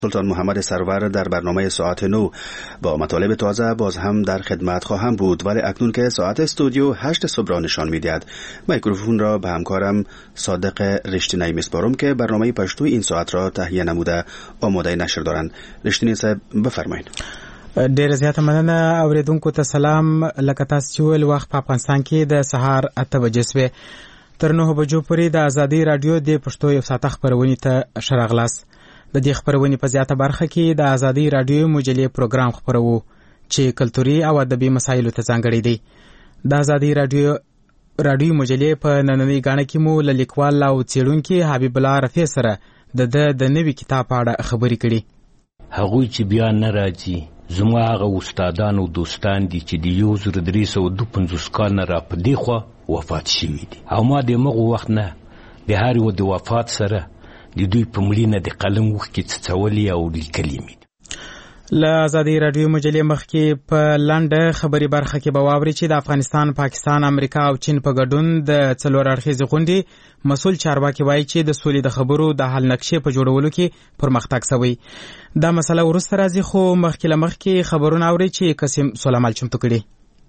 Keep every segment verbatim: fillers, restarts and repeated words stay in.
سلطان محمد سرور در برنامه ساعت نو با مطالب تازه باز هم در خدمت خواهم بود، ولی اکنون که ساعت استودیو هشت صبح را نشان می‌دهد میکروفون را به همکارم صادق رشتینی میسپارم که برنامه پشتو این ساعت را تهیه نموده آماده نشر دارند. رشتینی صاحب بفرمایید. ډیر زیات مننه اوریدونکو ته سلام. لکه تاسو چې ول وخت په افغانستان کې د سهار اته بجې سوې تر نهه بجو پورې د ازادي رادیو د پښتو یو ساعت خبرونه ته شراغلاس. د دې خبرونې په زیاته برخه کې د ازادي رادیو مجلې پروګرام خبرو چې کلتوري او ادبي مسایلو ته ځانګړی دی. د ازادي رادیو رادیو مجلې په نننۍ غاڼه کې مو له لیکوال او څېړونکي حبیب الله رفیع سره د د نوي کتاب په اړه خبرې کړي. هغوی چې بیا نه راځي زما هغه استادان او دوستان دي چې د یو زر درې سوه دوه پنځوس کال نه را په دې خوا وفات شوي دي او ما د مغو وخت نه د هر یو د وفات سره د دوی په مړینه د قلم وښکې څڅولي او لیکلي مې دي. له ازادي رادیو مجلې مخکې په لنډه خبري برخه کې به واورئ چې د افغانستان، پاکستان، امریکا او چین په ګډون د څلور اړخیزې غونډې مسؤل چارواکي وایي چې د سولې د خبرو د حل نقشې په جوړولو کې پرمختګ شوی. دا مسله وروسته راځي، خو مخکې له مخکې خبرونه اورئ چې قسم سلیمان چمتو کړي.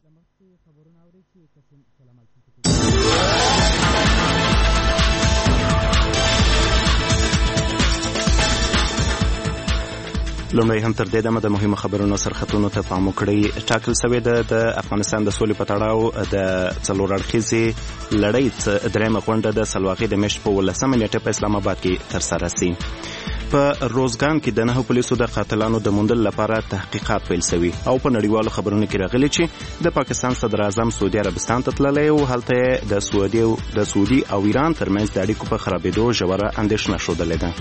لومړی هم تر دې دمه د مهمو خبرونو سرخطونو ته پام وکړئ. ټاکل شوې ده د افغانستان د سولې په تړاو د څلور اړخیزې لړۍ درېیمه غونډه د سلواغې د میاشتې په اوولسمه نیټه په اسلام آباد کې ترسره شي. په روزګان کې د نهو پولیسو د قاتلانو د موندلو لپاره تحقیقات پیل شوي او په نړیوالو خبرونو کې راغلي چې د پاکستان صدر اعظم سعودي عربستان ته تللی او هلته د سعودي د سعودي او ایران ترمنځ د اړیکو په خرابېدو ژوره اندېښنه ښودلې ده.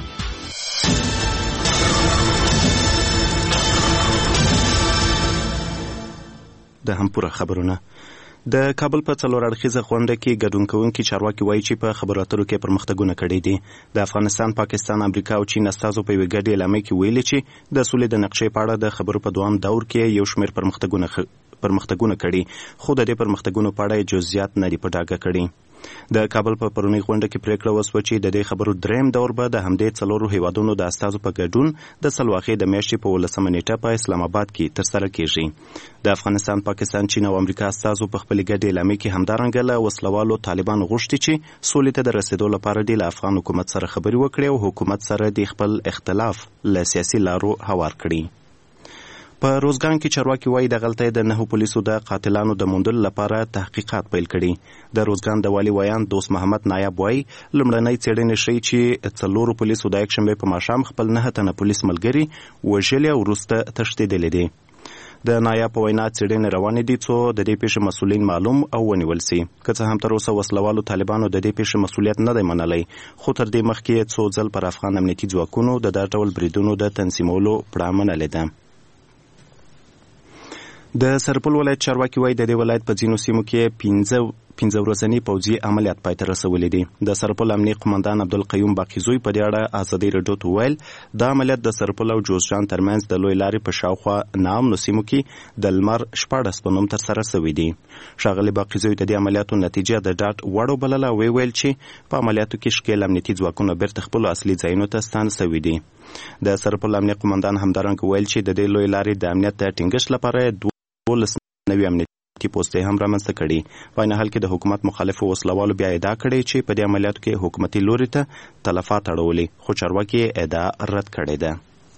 د هم پوره خبرونه. د کابل په څلور اړخیزه غونډه کې ګډون کوونکي چارواکي وایي چې په خبرو اترو کې پرمختګونه کړي دي. د افغانستان، پاکستان، امریکا او چین استازو په یوې ګډې اعلامیه کې ویلي چې د سولې د نقشې په اړه د خبرو په دوام دور کې یو شمېر پرمختګونه خ... پرمختګونه کړي، خو د دې پرمختګونو په اړه جزئیات نه دي په ډاګه کړي. د کابل په پرونی غونډه کې پریکړه وشوه چې د دې خبرو دریم دور به د همدې څلورو هیوادونو د استازو په ګډون د سلواغې د میاشتې په اوولسمه نیټه په اسلام آباد کې ترسره کیږي. د افغانستان، پاکستان، چین او امریکا استازو په خپلې ګډې اعلامیه کې همدارنګه له وسلوالو طالبانو غوښتي چې سولې ته د رسیدو لپاره د افغان حکومت سره خبرې وکړي او حکومت سره د خپل اختلاف له سیاسي لارو هوار کړي. په روزګان کې چارواکي وایي د غلطۍ د نهو پولیسو د قاتلانو د موندلو لپاره تحقیقات پیل کړي. د روزګان د والي ویان دوست محمد نایب وایي لومړنۍ څېړنې ښیي چې څلورو پولیسو د یکشنبې په ماښام خپل نهه تنه پولیس ملګري وژلي او وروسته تښتېدلي دي. د نایب په وینا څېړنې روانې دي څو د دې پیښې مسؤلین معلوم او ونیول سي. که څه هم تر اوسه وسلوالو طالبانو د دې پیښې مسؤلیت نه دی منلی، خو تر دې مخکې څو ځل پر افغان امنیتي ځواکونو د دا ډول بریدونو د تنظیمولو پړه منلې ده. د سرپل ولایت چارواکي وایي د دې ولایت په ځینو سیمو کې پنځه پنځه ورځني پوځي عملیات پای ته رسولي دي. د سرپل امنیه قمندان عبدالقیوم باقیزوی په دې اړه ازادي راډیو ته وویل دا عملیات د سرپل او جوزجان ترمنځ د لوی لارې په شاوخوا نامنو سیمو کې د لمر شپاړس په نوم ترسره شوي دي. ښاغلي باقیزوی د دې عملیاتو نتیجه د ډاډ وړ وبلله او ویل چې په عملیاتو کې ښکېل امنیتي ځواکونه بیرته خپلو اصلي ځایونو ته ستانه شوي دي. د سرپل امنیه قمندان همدارنګه ویل چې د دې لوی لارې د امنیت د ټینګښت لپاره ولس نوی امنیتي پوستې هم رامنځته کړي. په عین حال کې د حکومت مخالفو وسلوالو بیا ادعا کړې چې په دې عملیاتو کې حکومتي لوري ته تلفات اړولي، خو چارواکي ادعا رد کړې ده.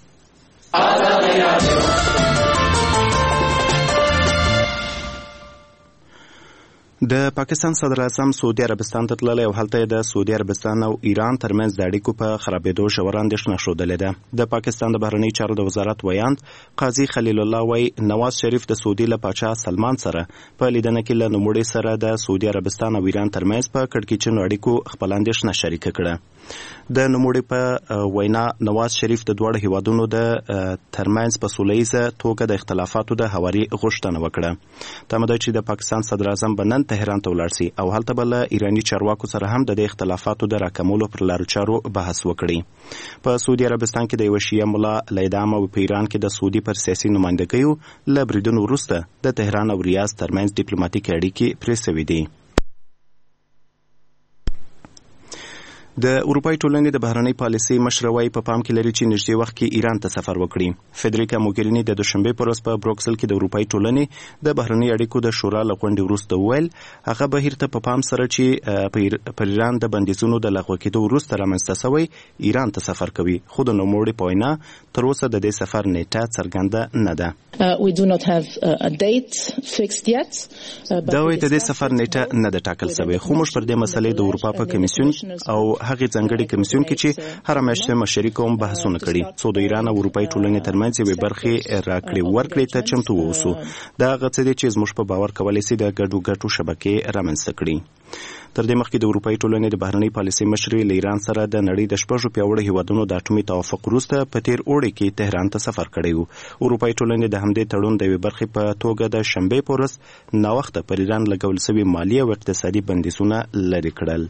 د پاکستان صدر اعظم سعودي عربستان ته تللی او هلته د سعودي عربستان او ایران ترمنځ د اړیکو په خرابېدو ژوره اندېښنه ښودلې ده. د پاکستان د بهرنۍ چارو د وزارت ویاند قاضي خلیل الله وایي نواز شریف د سعودي له پاچا سلمان سره په لیدنه کې له نوموړي سره د سعودي عربستان او ایران ترمنځ په کړکېچنو اړیکو خپل اندېښنه شریکه کړه. د نوموړي په وینا نواز شریف د دواړو هیوادونو د ترمنځ په سوله ییزه توګه د اختلافاتو د هواري غوښتنه وکړه. تمه ده چې د پاکستان صدر اعظم به نن تهران ته ولاړ شي او هلته به له ایراني چارواکو سره هم د دې اختلافاتو د راکمولو پر لارو چارو بحث وکړي. په سعودي عربستان کې د یوه شیعه ملا له اعدام او په ایران کې د سعودي پر سیاسي نمایندګیو له بریدونو وروسته د تهران او ریاض ترمنځ ډیپلوماټیکې اړیکې پرې شوې دي. د اروپای ټولنې د بهرنۍ پالیسۍ مشر وايي په پام کې لري چې نږدې وخت کې ایران ته سفر وکړي. فدریکا موګرینی د دوشنبه پر ورځ په بروکسل کې د اروپای ټولنې د بهرنۍ اړیکو د شورا له غونډې وروسته وویل هغه بهیر ته په پام سره چې پر ایران د بندیزونو د لغوه کېدو وروسته رامنځته شوی ایران ته سفر کوي، خو د نوموړي په وینا تر اوسه د دې سفر نیټه څرګنده نه ده. Uh, we do not have uh, a date fixed yet. دا وایي د دې سفر نیټه نه ده ټاکل شوې، خو موږ پر دې مسلې د اروپا په کمیسیون او هغې ځانګړي کمیسیون کې چې هره میاشت مشري کوم بحثونه کړي څو د ایران او اروپای ټولنې ترمنځ یوې برخې راکړې ورکړې ته چمتو واوسو. دا هغه څه دی چې زموږ په باور کولی شي د ګډو ګټو شبکې رامنځته کړي. تر دې مخکې د اروپای ټولنې د بهرنۍ پالیسۍ مشري له ایران سره د نړۍ د شپږو پیاوړو هیوادونو د اټومي توافق وروسته په تیر اوړي کې تهران ته سفر کړی و. اروپای ټولنې د همدې تړون د یوې برخې په توګه د شنبې په ورځ ناوخته پر ایران لګول شوي مالي او اقتصادي بندیزونه لرې کړل.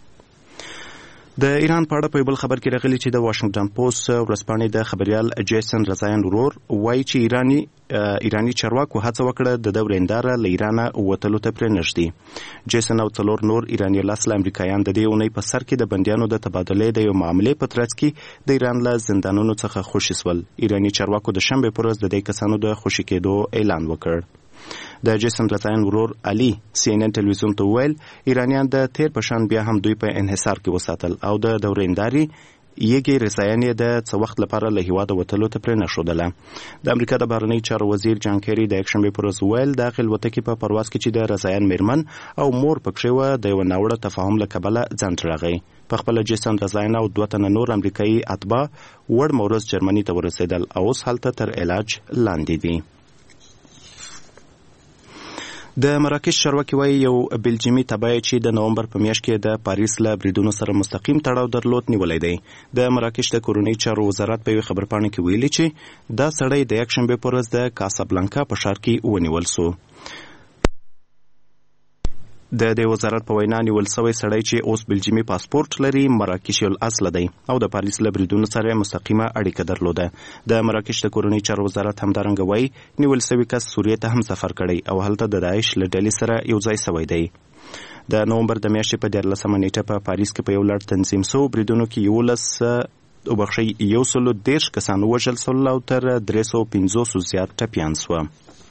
د ایران په اړه په بل خبر کې راغلی چې د واشنگټن پوسټ ورځپاڼې د خبريال جیسن رضایان ورور وایي چې ایرانی ایرانی چارواکو هڅه وکړه د دوریندار له ایران وتلو ته پرې نږدې. جیسن او څلور نور ایرانی لاس امریکایان د دې اونۍ په سر کې د بندیانو د تبادلې د یو معاملې په ترڅ کې د ایران له زندانونو څخه خوشي شول. ایرانی چارواکو د شنبه پر ورځ د دې کسانو د خوشي کېدو اعلان وکړ. د جیسن رضایان ورور علي سی ان ان ټلویزیون ته ویل ایرانیان د تیر پشان بیا هم دوی په انحصار کې وساتل او د دورینداري یګي رضایانې د څه وخت لپاره له هیواده وتلو ته پرې نشودله. د امریکا د بهرنۍ چارو وزیر جان کیری د یکشنبه پر ورځ ویل د الوتکې په پرواز کې چې د رضایان میرمن او مور پکښې و د یو ناوړه تفاهم له کبله ځنډ راغی. په خپل جیسن رضایان او دوه تنه نور امریکایي اتباع وړ مورز جرمني ته ورسېدل او اوس هلته تر علاج لاندې دي. د مراکش چارواکي وایي یو بلجیمي تبعه چې د نومبر په میاشت کې د پاریس له بریدونو سره مستقیم تړاو درلود نیولی دی. د مراکش د کورنۍ چارو وزارت په یوې خبرپاڼه کې ویلي چې دا سړی د یکشنبې په ورځ د کاسابلانکا په ښار کې ونیول سو. د دې وزارت په وینا نیول شوی سړی چې اوس بلجیمي پاسپورت لري مراکشي الاصل دی او د پاریس له بریدونو سره مستقیمه اړیکه درلوده. د مراکش د کورنۍ چارو وزارت همدارنګه وایي نیول شوی کس سوریې ته هم سفر کړی او هلته د داعش له ډلې سره یو ځای شوی دی. د نومبر د میاشتې په دیارلسمه نیټه په پاریس کې په یو لړ تنظیم شوو بریدونو کې یولس وبخښئ یو سلو دېرش کسان ووژل شول او تر درې سوه پنځوسو زیات ټپیان سوه.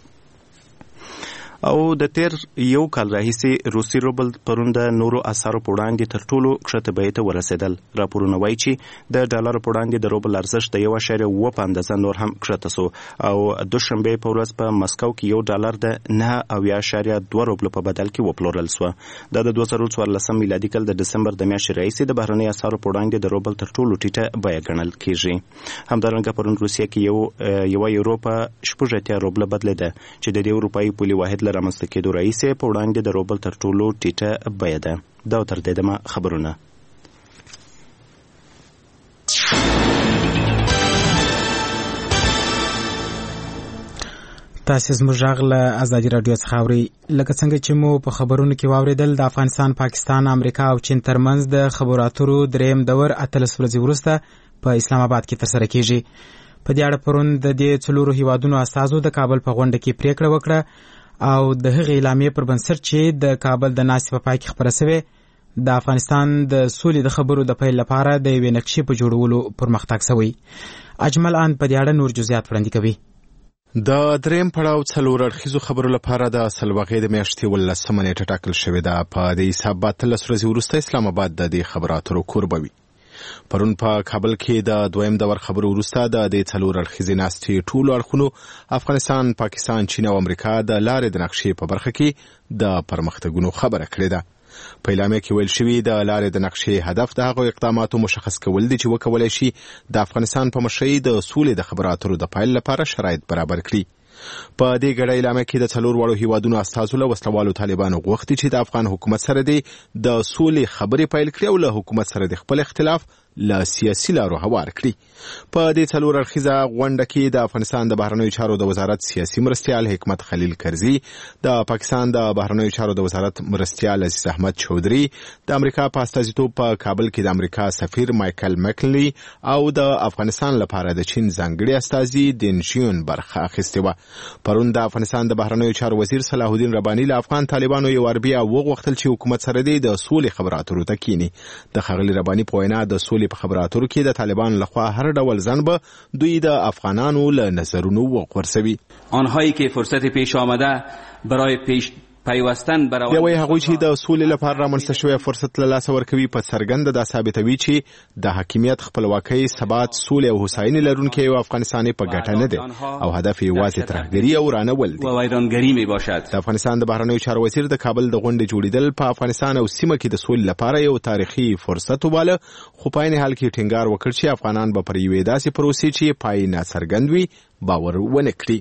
او د تیر یو کال راهیسې روسي روبل پرون د نورو اسعارو په وړاندې تر ټولو کښته بیې ته ورسېدل. راپورونه وایي چې د ډالرو په وړاندې د روبل ارزښت د یو اعشاریه اووه په اندازه نور هم کښته سو او دوشنبې په ورځ په مسکو کې یو ډالر د نهه اویا اعشاریه دوه روبلو په بدل کې وپلورل سوه. دا د دوه زره څوارلسم میلادي کال د ډسمبر د میاشتې راهیسې د بهرنۍ اسعارو په وړاندې د روبل تر ټولو ټیټه بیه ګڼل کېږي. همدارنګه پرون روسیه کې یو یوه یورو په شپږ اتیا روبله بدلېده چې د دې اروپایي پولي واحد له رامنځته کېدو راهیسې په وړاندې د روبل تر ټولو ټیټه بیه ده. دا تر دې دمه خبرونه. تاسو زموږ غږ له ازادي رادیو څخه اورئ. لکه څنګه چې مو په خبرونو کې واورېدل د افغانستان، پاکستان، امریکا او چین ترمنځ د خبرو اترو دریم دور اتلس ورځې وروسته په اسلام آباد کې ترسره کیږي. په دې اړه پرون د دې څلورو هیوادونو استازو د کابل په غونډه کې پریکړه وکړه او د هغې اعلامیې پر بنسټ چې د کابل د ناستې په پای کې خپره سوې د افغانستان د سولې د خبرو د پیل لپاره د یوې نقشې په جوړولو پرمختګ سوی. اجمل آن په دې اړه نور جزئیات وړاندې کوي. د دریم پړاو څلور اړخیزو خبرو لپاره د سلواغې د میاشتې ولسمه نیټه ټاکل شوې ده. په دې حساب به اتلس ورځې وروسته اسلام آباد د دې خبرو اترو کوربه وي. پرون په کابل کې د دویم دور خبرو وروسته د دې څلور اړخیزې ناستې ټولو اړخونو افغانستان، پاکستان، چین او امریکا د لارې د نقشې په برخه کې د پرمختګونو خبره کړې ده. په اعلامیه کې ویل شوي د لارې د نقشې هدف د هغو اقداماتو مشخص کول دي چې وکولی شي د افغانستان په مشرۍ د سولې د خبرو اترو د پیل لپاره شرایط برابر کړي. په دې ګډه اعلامیه کې د څلور واړو هیوادونو استازو له وسلوالو طالبانو غوښتي چې د افغان حکومت سره د سولې خبرې پیل کړي او له حکومت سره د خپل اختلاف له سیاسي لارو هوار کړي. په دې څلور اړخیزه غونډه کې د افغانستان د بهرنیو چارو د وزارت سیاسي مرستیال حکمت خلیل کرزي، د پاکستان د بهرنیو چارو د وزارت مرستیال عزیز احمد چودري، د امریکا په استازیتوب په کابل کې د امریکا سفیر مایکل مکلي او د افغانستان لپاره د چین ځانګړي استازي دین جیون برخه اخیستې وه. پرون د افغانستان د بهرنیو چارو وزیر صلاح الدین رباني له افغان طالبانو یو وار بیا وغوښتل چې حکومت سره د سولې خبرو اترو ته کینی. د ښاغلي رباني په وینا د سولې په خبرو اترو کې د طالبان لخوا هر ډول ځنبه دوی د افغانانو له نظرونو وغورځوي. آنهایی که فرصت پیش آمده برای پیش پیوستن برای یوه هغوی چې د سولې لپاره رامنځته شوی فرصت له لاسه ورکوي په څرګنده دا ثابتوي چې د حاکمیت، خپلواکۍ، ثبات، سولې او هوساینې لرونکی یو افغانستان په ګټه نه دی او هدف یې یوازې ترهګري او رانول دی. و ویرانګري می باشد. د افغانستان د بهرنیو چارو وزیر د کابل د غونډې جوړیدل په افغانستان او سیمه کې د سولې لپاره یو تاریخي فرصت وباله، خو په عین حال کې ټینګار وکړ چې افغانان به پر یوې داسې پروسې چې پای ناڅرګند وي باور ونه کړي.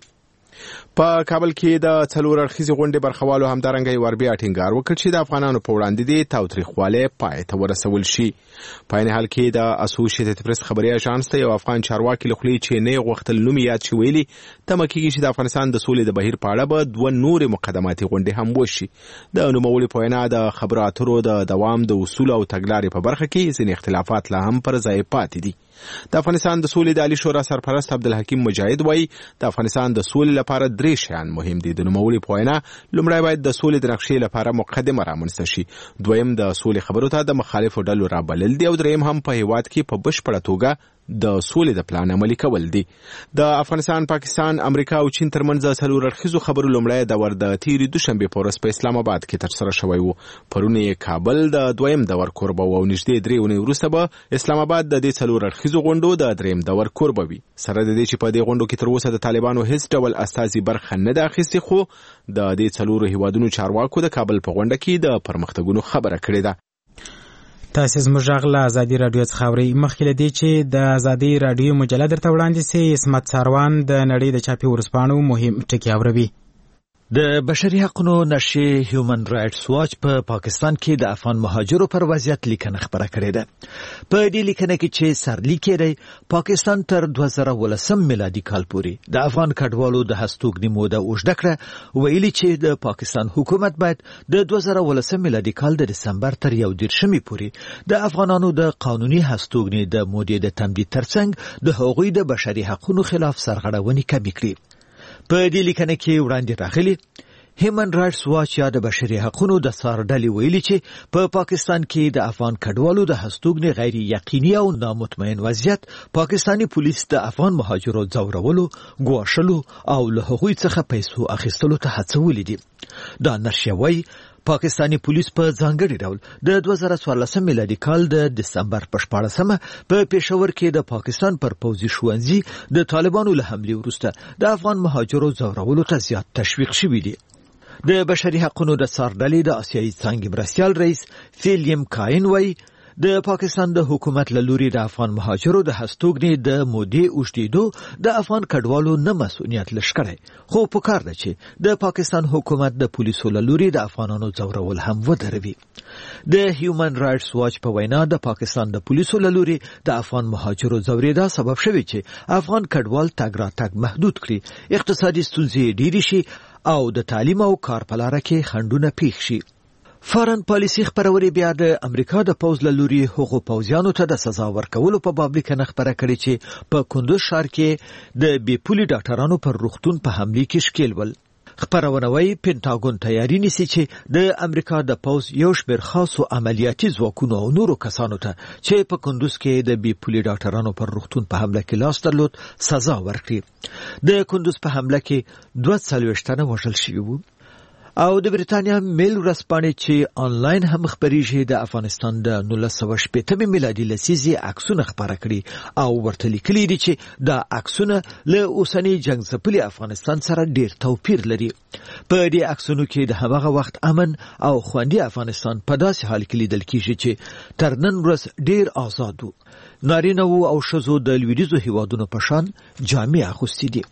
په کابل کې د څلور اړخیزې غونډې برخوالو همدارنګه یې ور بیا ټینګار وکړ چې د افغانانو په وړاندې د تاوتریخوالي پای ته ورسول شي. په عین حال کې د اسوسییټډ پریس خبري اژانس ته یو افغان چارواکي له خولې چې نه غوښتل نوم یاد شي ویلي تمه کېږي چې د افغانستان د سولې د بهیر په اړه به دوه نورې مقدماتي غونډې هم وشي. د نوموړي په وینا د خبرو اترو د دوام د اصول او تګلارې په برخه کې ځینې اختلافات لا هم پر ځای پاتې دي. د افغانستان د سولې د عالی شورا سرپرست عبدالحکیم مجاهد وایي د افغانستان د سولې لپاره درې شیان مهم دي. د نوموړي په وینا لومړی باید د سولې د نقشې لپاره مقدمه رامنځته شي، دویم د سولې خبرو ته د مخالفو ډلو رابلل دي او دریم هم په هیواد کې په بشپړه توګه د سولې د پلان عملي کول دي. د افغانستان، پاکستان، امریکا او چین ترمنځ څلور اړخیزو خبرو لومړی دور د تیرې دوشنبې په ورځ په اسلام آباد کې ترسره شوی و. پرون یې کابل د دویم دور کوربه و او نږدې درې اونۍ وروسته به اسلام آباد د دې څلور اړخیزو غونډو د دریم دور کوربه وي. سره د دې چې په دې غونډو کې تر اوسه د طالبانو هیڅ ډول استازي برخه نه ده اخیستې، خو د دې څلورو هیوادونو چارواکو د کابل په غونډه کې د پرمختګونو خبره کړې ده. تاسو زموږ غږ له ازادي رادیو څخه اورئ. مخکې له دې چې د ازادي رادیو مجله درته وړاندې سي، اسمت ساروان د نړۍ د چاپي ورځپاڼو مهم ټکي اوري. د بشري حقوقو نشریه هیومن رائټس واچ په پاکستان کې د افغان مهاجرو پر وضعیت لیکنه خبره کړې ده. په دې لیکنه کې چې سرلیک دی پاکستان تر دوه زره ولسم میلادي کال پورې د افغان کډوالو د هستوګنې موده اوږده کړه، ویلي چې د پاکستان حکومت باید د دوه زره ولسم میلادي کال د دسمبر تر یو دېرشمې پورې د افغانانو د قانوني هستوګنې د مودې د تمدید ترڅنګ د هغوی د بشري حقوقو خلاف سرغړونې کمې کړي. په دې لیکنه کې وړاندې راغلي هیومن رائټس واچ یا د بشري حقوقو د څار ډلې ویلي چې په پاکستان کې د افغان کډوالو د هستوګنې غیر یقیني او نامطمئن وضعیت پاکستانی پولیس د افغان مهاجرو ځورولو، ګواښلو او له هغوی څخه پیسو اخیستلو ته هڅولي دي. دا نشریه وایي پاکستانی پولیس په ځانګړي ډول د دوه زره څوارلسم میلادي کال د دسمبر په شپاړسمه په پېښور کې د پاکستان پر پوځي ښوونځي د طالبانو له حملې وروسته د افغان مهاجرو ځورولو ته زیات تشویق شوي دي. د بشري حقوقو د څار ډلې د آسیایي څانګې مرستیال رئیس فیلیم کاین وایي د پاکستان د حکومت له لوري د افغان مهاجرو د هستوګنې د مودې اوږدېدو د افغان کډوالو نه مسؤلیت لږ کړی، خو پکار ده چې د پاکستان حکومت د پولیسو له لوري د افغانانو ځورول هم ودروي. د هیومن رائټس واچ په وینا د پاکستان د پولیسو له لوري د افغان مهاجرو ځورېدا سبب شوی چې افغان کډوال تګ راتګ محدود کړي، اقتصادي ستونزې ډېرې شي او د تعلیم او کار په لاره کې خنډونه پیښ شي. فارن پالیسي خبروري بیا د امریکا د پوز له لوري هغو پوځیانو ته د سزا ورکولو په باب لیکنه خبره کړې چې په کندوز ښار کې د بې پولي ډاکټرانو پر روغتون په حملې کې ښکېل ول. خبرونه وايي پینټاګون تیاری نیسي چې د امریکا د پوز یو شمېر خاصو عملیاتي ځواکونو او نورو کسانو ته چې په کندوز کې د بې پولي ډاکټرانو پر روغتون په حمله کې لاس درلود سزا ورکړي. د کندوز په حمله کې دوه څلوېښت تنه وژل شوي وو. او د بریتانیا میل ورځپاڼې چې آنلاین هم خبرېږي د افغانستان د نولس سوه شپېتمې میلادي لسیزې عکسونه خپاره کړي او ورته لیکلي دي چې دا عکسونه له اوسني جنګ ځپلي افغانستان سره ډېر توپیر لري. په دې عکسونو کې د هماغه وخت امن او خوندي افغانستان په داسې حال کې لیدل کېږي چې تر نن ورځ ډېر آزاد وو. نارینه وو او ښځو د لویدیځو هیوادونو په شان جامې اغوستې دي.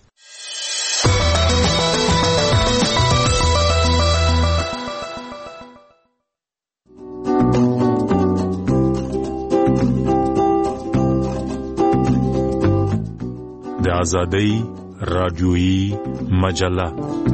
د آزادۍ رادیویي مجله.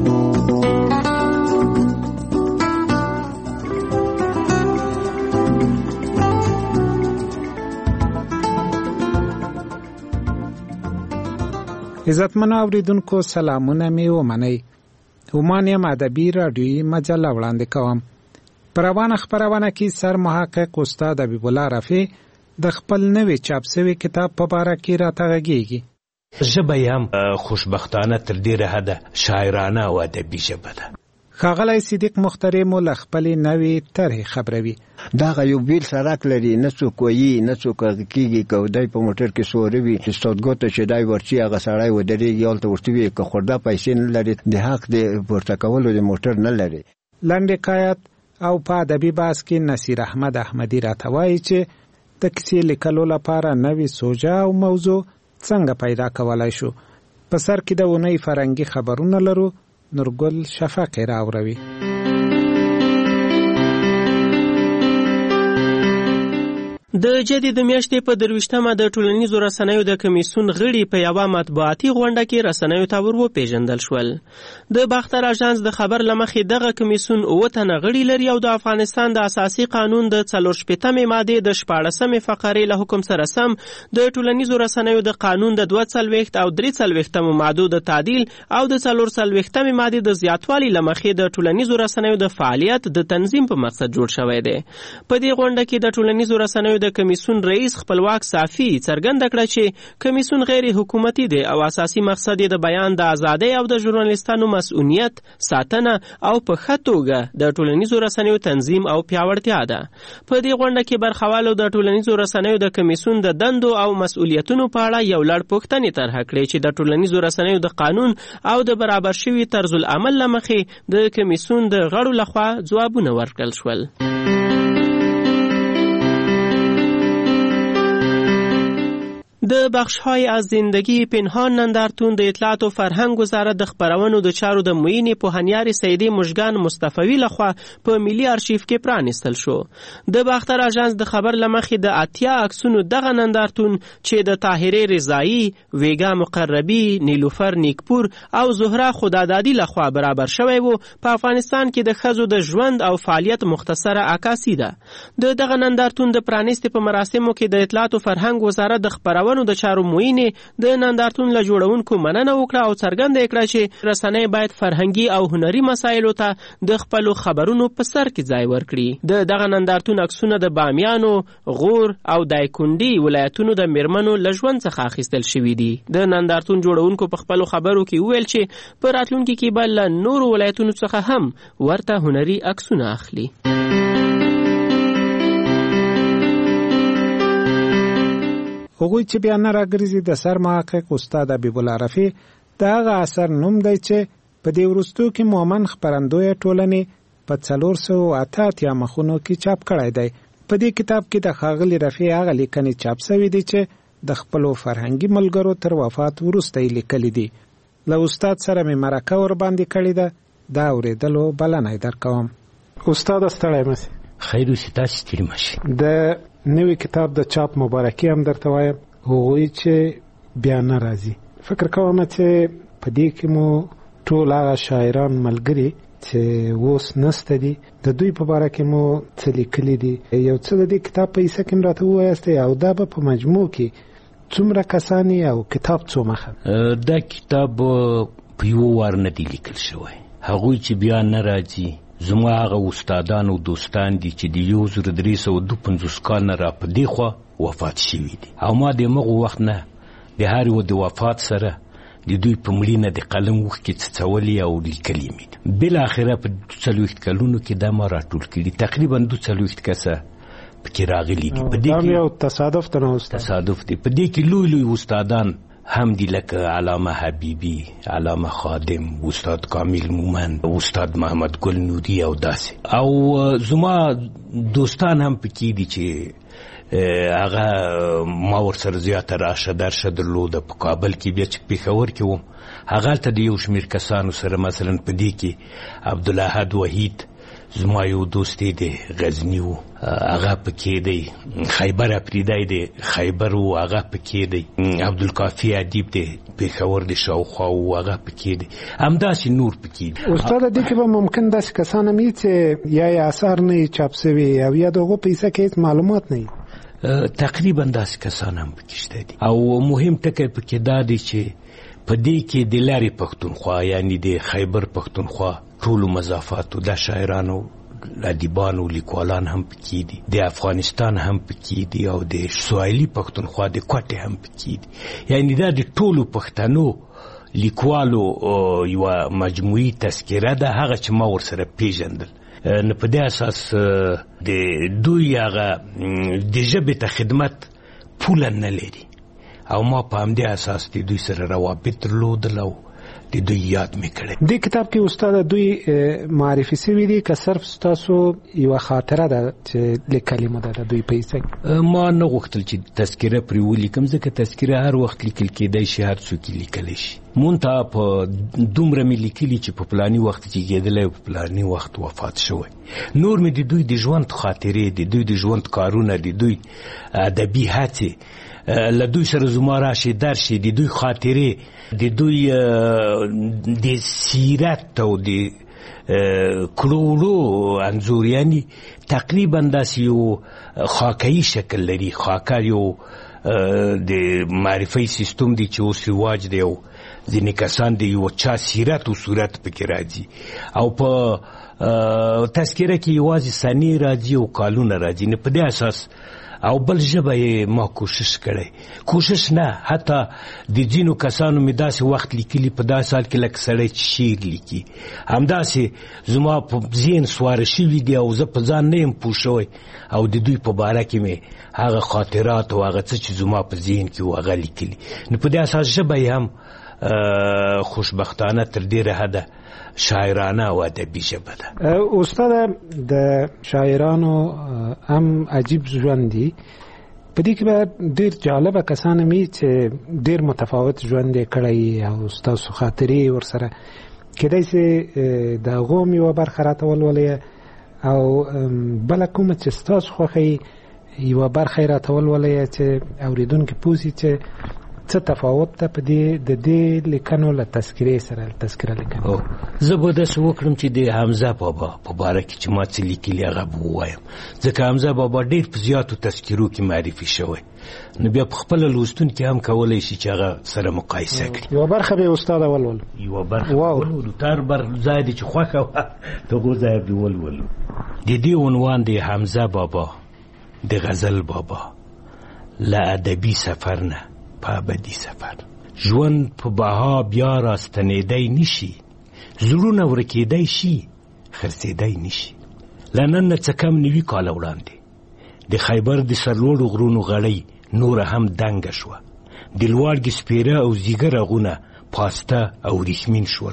عزتمنو اوریدونکو سلامونه می ومنئ. عمان یم ادبي رادیویي مجله وړاندې کوم. په روانه خپرونه کې سر محقق استاد حبیب الله رفیع د خپل نوي چاپ شوي کتاب په باره کې راته غږیږي. ژبه یې هم خوشبختانه تر ډېره حده شاعرانه او ادبي ژبه ده. ښاغلی صدیق مخترع مو له خپلې نوې طرحې خبروي. دغه یو بیل سړک لري، نه څوک وایي نه څوک کېږي. که دی په موټر کې سوری وي استادګو ته چې دی ورچي هغه سړی ودرېږي هلته ورته وي که خورده پیسې نه لري د حق د پورته کولو د موټر نه لري. لنډ حکایت او په ادبي بحث کې نصیر احمد احمدي راته وایي چې د کیسې لیکلو لپاره نوې سوژه او موضوع څنګه پیدا کولای شو. په سر کې د اونۍ فرهنګي خبرونه لرو. نورګل شفق راوروي. د جدید میاشتې په درویشتمه د ټولنیزو رسنیو د کمیسیون غړي په یوه مطبوعاتي غونډه کې رسنیو ته ور وپېژندل شول. د باختر اژانس د خبر له مخې دغه کمیسیون اووه تنه غړي لري او د افغانستان د اساسي قانون د څلور شپېتمې مادې د شپاړسمې فقرې له حکم سره سم د ټولنیزو رسنیو د قانون د دوه څلوېښت او درې څلوېښتمو مادو د تعدیل او د څلور څلوېښتمې مادې د زیاتوالي له مخې د ټولنیزو رسنیو د فعالیت د تنظیم په مقصد جوړ شوی دی. په دې غونډه کې د ټولنیزو رسنیو د کمیسیون رئیس خپلواک صافي څرګنده کړه چې کمیسیون غیر حکومتي دی او اساسي مقصد یې د بیان د ازادۍ او د ژورنالیستانو مسؤلیت ساتنه او په ښه توګه د ټولنیزو رسنیو تنظیم او پیاوړتیا ده. په دې غونډه کې برخوالو د ټولنیزو رسنیو د کمیسیون د دندو او مسؤلیتونو په اړه یو لړ پوښتنې طرحه کړې چې د ټولنیزو رسنیو د قانون او د برابر شوي طرز العمل له مخې د کمیسیون د غړو لخوا ځوابونه ورکړل شول. د بخش‌های از زندگی پنهان نندارتون د اطلاعات او فرهنګ وزارت د خبرونو د چارو د معین پوهنیار سیدی مژگان مصطفی لخوا په ملي آرشیف کې پرانستل شو. د باختر اژانس د خبر لمخې د اتیا عکسونو دغه نندارتون چې د طاهره رضایی، ویګا مقربی، نیلوفر نیکپور او زهره خدادادی لخوا برابر شوی وو په افغانستان کې د ښځو د ژوند او فعالیت مختصره عکاسی ده. د دغه نندارتون د پرانستې په مراسمو کې د اطلاعات او فرهنګ وزارت د خبرونو د چارو معینې د نندارتون له جوړونکو مننه وکړه او څرګنده کړه چې رسنۍ باید فرهنګي او هنري مسایلو ته د خپلو خبرونو په سر کې ځای ورکړي. د دغه نندارتون عکسونه د بامیانو، غور او دایکنډي ولایتونو د میرمنو له ژوند څخه اخیستل شوي دي. د نندارتون جوړونکو په خپلو خبرو کې وویل چې په راتلونکي کې به له نورو ولایتونو څخه هم ورته هنري عکسونه اخلي. هغوی چې بیا نه راګرځي د سر محقق استاد حبیب الله رفیع د هغه اثر نوم دی چې په دې وروستو کې مومن خپرندویه ټولنې په څلور سوه اته اتیا مخونو کې چاپ کړی دی. په دې کتاب کې د ښاغلي رفیع هغه لیکنې چاپ شوي دي چې د خپلو فرهنګي ملګرو تر وفات وروسته یې لیکلي دي. له استاد سره مې مرکه ورباندې کړې ده. دا اورېدلو بلنه یې درکوم. استاد ستړی مسې. خیر اوسې، تاسې ستړي مشئ. د نوی کتاب د چاپ مبارکي هم درته وایم. هغوی چې بیا نه راځي، فکر کوم چې په دې کې مو ټول هغه شاعران ملګري چې اوس نسته دي د دوی په باره کې مو څه لیکلي دي. یو څه د دې کتاب په حصه کې م راته ووایاستئ او دا به په مجموع کې څومره کسان او کتاب څو مخه؟ دا کتاب په یو وار نه دی لیکل شوی. هغوی چې بیا نه راځي زما هغه استادان او دوستان دي چې د یو زر درې سوه دوه پنځوس کال نه را په دې خوا وفات شوي دي او ما د مغو وخت نه د هر یو د وفات سره د دوی په مړینه د قلم اوښکې څڅولې او لیکلي مې دي. بالاخره په دوه څلوېښت کلونو کې دا ما راټول کړي، تقریبا دوه څلوېښت کسه پکې راغلي دي. په دې کې یو تصادف ته نه تصادف دی. په دې کې لوی لوی استادان هم دی لکه علامه حبیبی، علامه خادم، استاد کامل مومن، استاد محمد گل نوری او داسې. او زما دوستان هم پکې دي چې هغه ما ورسره زیاته راشه درشه درلوده. په کابل کې بیا چې پېښور کې وم هغه هلته د یو شمېر کسانو سره مثلا په دې کې عبدالاحد وحید زما یو دوست دی غزنی و هغه پکې دی، خیبر افریدی دی خیبر و هغه پکې دی، عبدالکافی ادیب دی پېښور د شاوخوا و هغه پکې دی، همداسې نور پکې دی. استاده دې کې به ممکن داسې کسان هم وي چې یا یې اثار نه وي چاپ سوي او یا د هغو په حصه کې هېڅ معلومات نه وي. تقریبا داسې کسان هم پکې شته دي. او مهم ټکی پکې دا دی چې په دې کې د لارې پښتونخوا یعنی د خیبر پښتونخوا ټولو مضافاتو د شاعرانو ادیبانو لیکوالان هم پکې دي، د افغانستان هم پکې دي او د سوایلي پښتونخوا د کوټې هم پکې دي. یعنی دا د ټولو پښتنو لیکوالو یوه مجموعي تذکره ده، هغه چې ما ورسره پیژندل. نو په دې اساس د دوی هغه د ژبې ته خدمت پوله نه لري او ما په همدې اساس د دوی سره روابط درلودل او د دوی یاد مې کړی. دې کتاب کې استاده دوی معرفي سوي دي که صرف ستاسو یوه خاطره ده چې لیکلې مو ده د دوی په حصه کې؟ ما نه غوښتل چې تذکره پرې ولیکم، ځکه تذکره هر وخت لیکل کېدی شي، هر څوک یې لیکلی شي. مونته په دومره مې لیکلي چې په پلاني وخت کې کېدلی او په پلاني وخت وفات شوی. نور مې د دوی د ژوند خاطرې، د دوی د ژوند کارونه، د دوی ادبي هڅې له دوی سره زما راشي درشي، د دوی خاطرې، د دوی د سیرت او د کړولو انځور، یعنی تقریبا داسې یو خاکه‌یي شکل لري. خاکه یو د معرفي سیستم دی چې اوس رواج دی او ځینې کسان د یو چا سیرت او صورت پکې راځي او په تذکره کې یوازې سنې راځي او کالونه راځي. نه په دې اساس او بل ژبه یې ما کوشش کړی، کوشش نه حتی د ځینو کسانو مې داسې وخت لیکلي په داسې حال کې لکه سړی چې شعر لیکي، همداسې زما په ذهن سواره شوي دي او زه په ځان نه یم پوه شوی او د دوی په باره کې مې هغه خاطرات او هغه څه چې زما په ذهن کې و هغه لیکلي. نو په دې اساس ژبه یې هم خوشبختانه تر ډېره حده شاعرانه او ادبي ژبه ده. استاده د شاعرانو هم عجیب ژوند دی، په دې کې به ډېر جالبه کسان هم وي چې ډېر متفاوت ژوند یې کړی او ستاسو خاطرې ورسره کېدای سي د هغو هم یوه برخه راته ولولئ او بله کومه چې ستاسو خوښوي یوه برخه یې راته ولولئ چې اورېدونکي پوه سي چې څه تفاوت ده په دې د دې لیکنو له تذکرې سره تذکره لیکنه. زه به داسې وکړم چې د حمزه بابا په باره کې چې ما څه لیکلي هغه به ووایم، ځکه حمزه بابا ډېر په زیاتو تذکرو کې معرفي شوی، نو بیا په خپله لوستونکي هم کولی شي چې هغه سره مقایسه کړي. یوه برخه به یې استاده ولولو. یوه برخه ولولو، تر بر ځای دی چې خوښه وه د هغو ځای به ولولو. د دې عنوان دی حمزه بابا د غزل بابا له ادبي سفر نه په ابدي سفر. ژوند په بها بیا راستنېدی نشي، زړونه ورکېدی شي خرڅېدی نشي. له نن نه څه کم نوي کاله وړاندې د خیبر د سرلوړو غرونو غړۍ نوره هم دنګه شوه، د لوړګې سپېره او زیږه رغونه پاسته او ریښمین شول،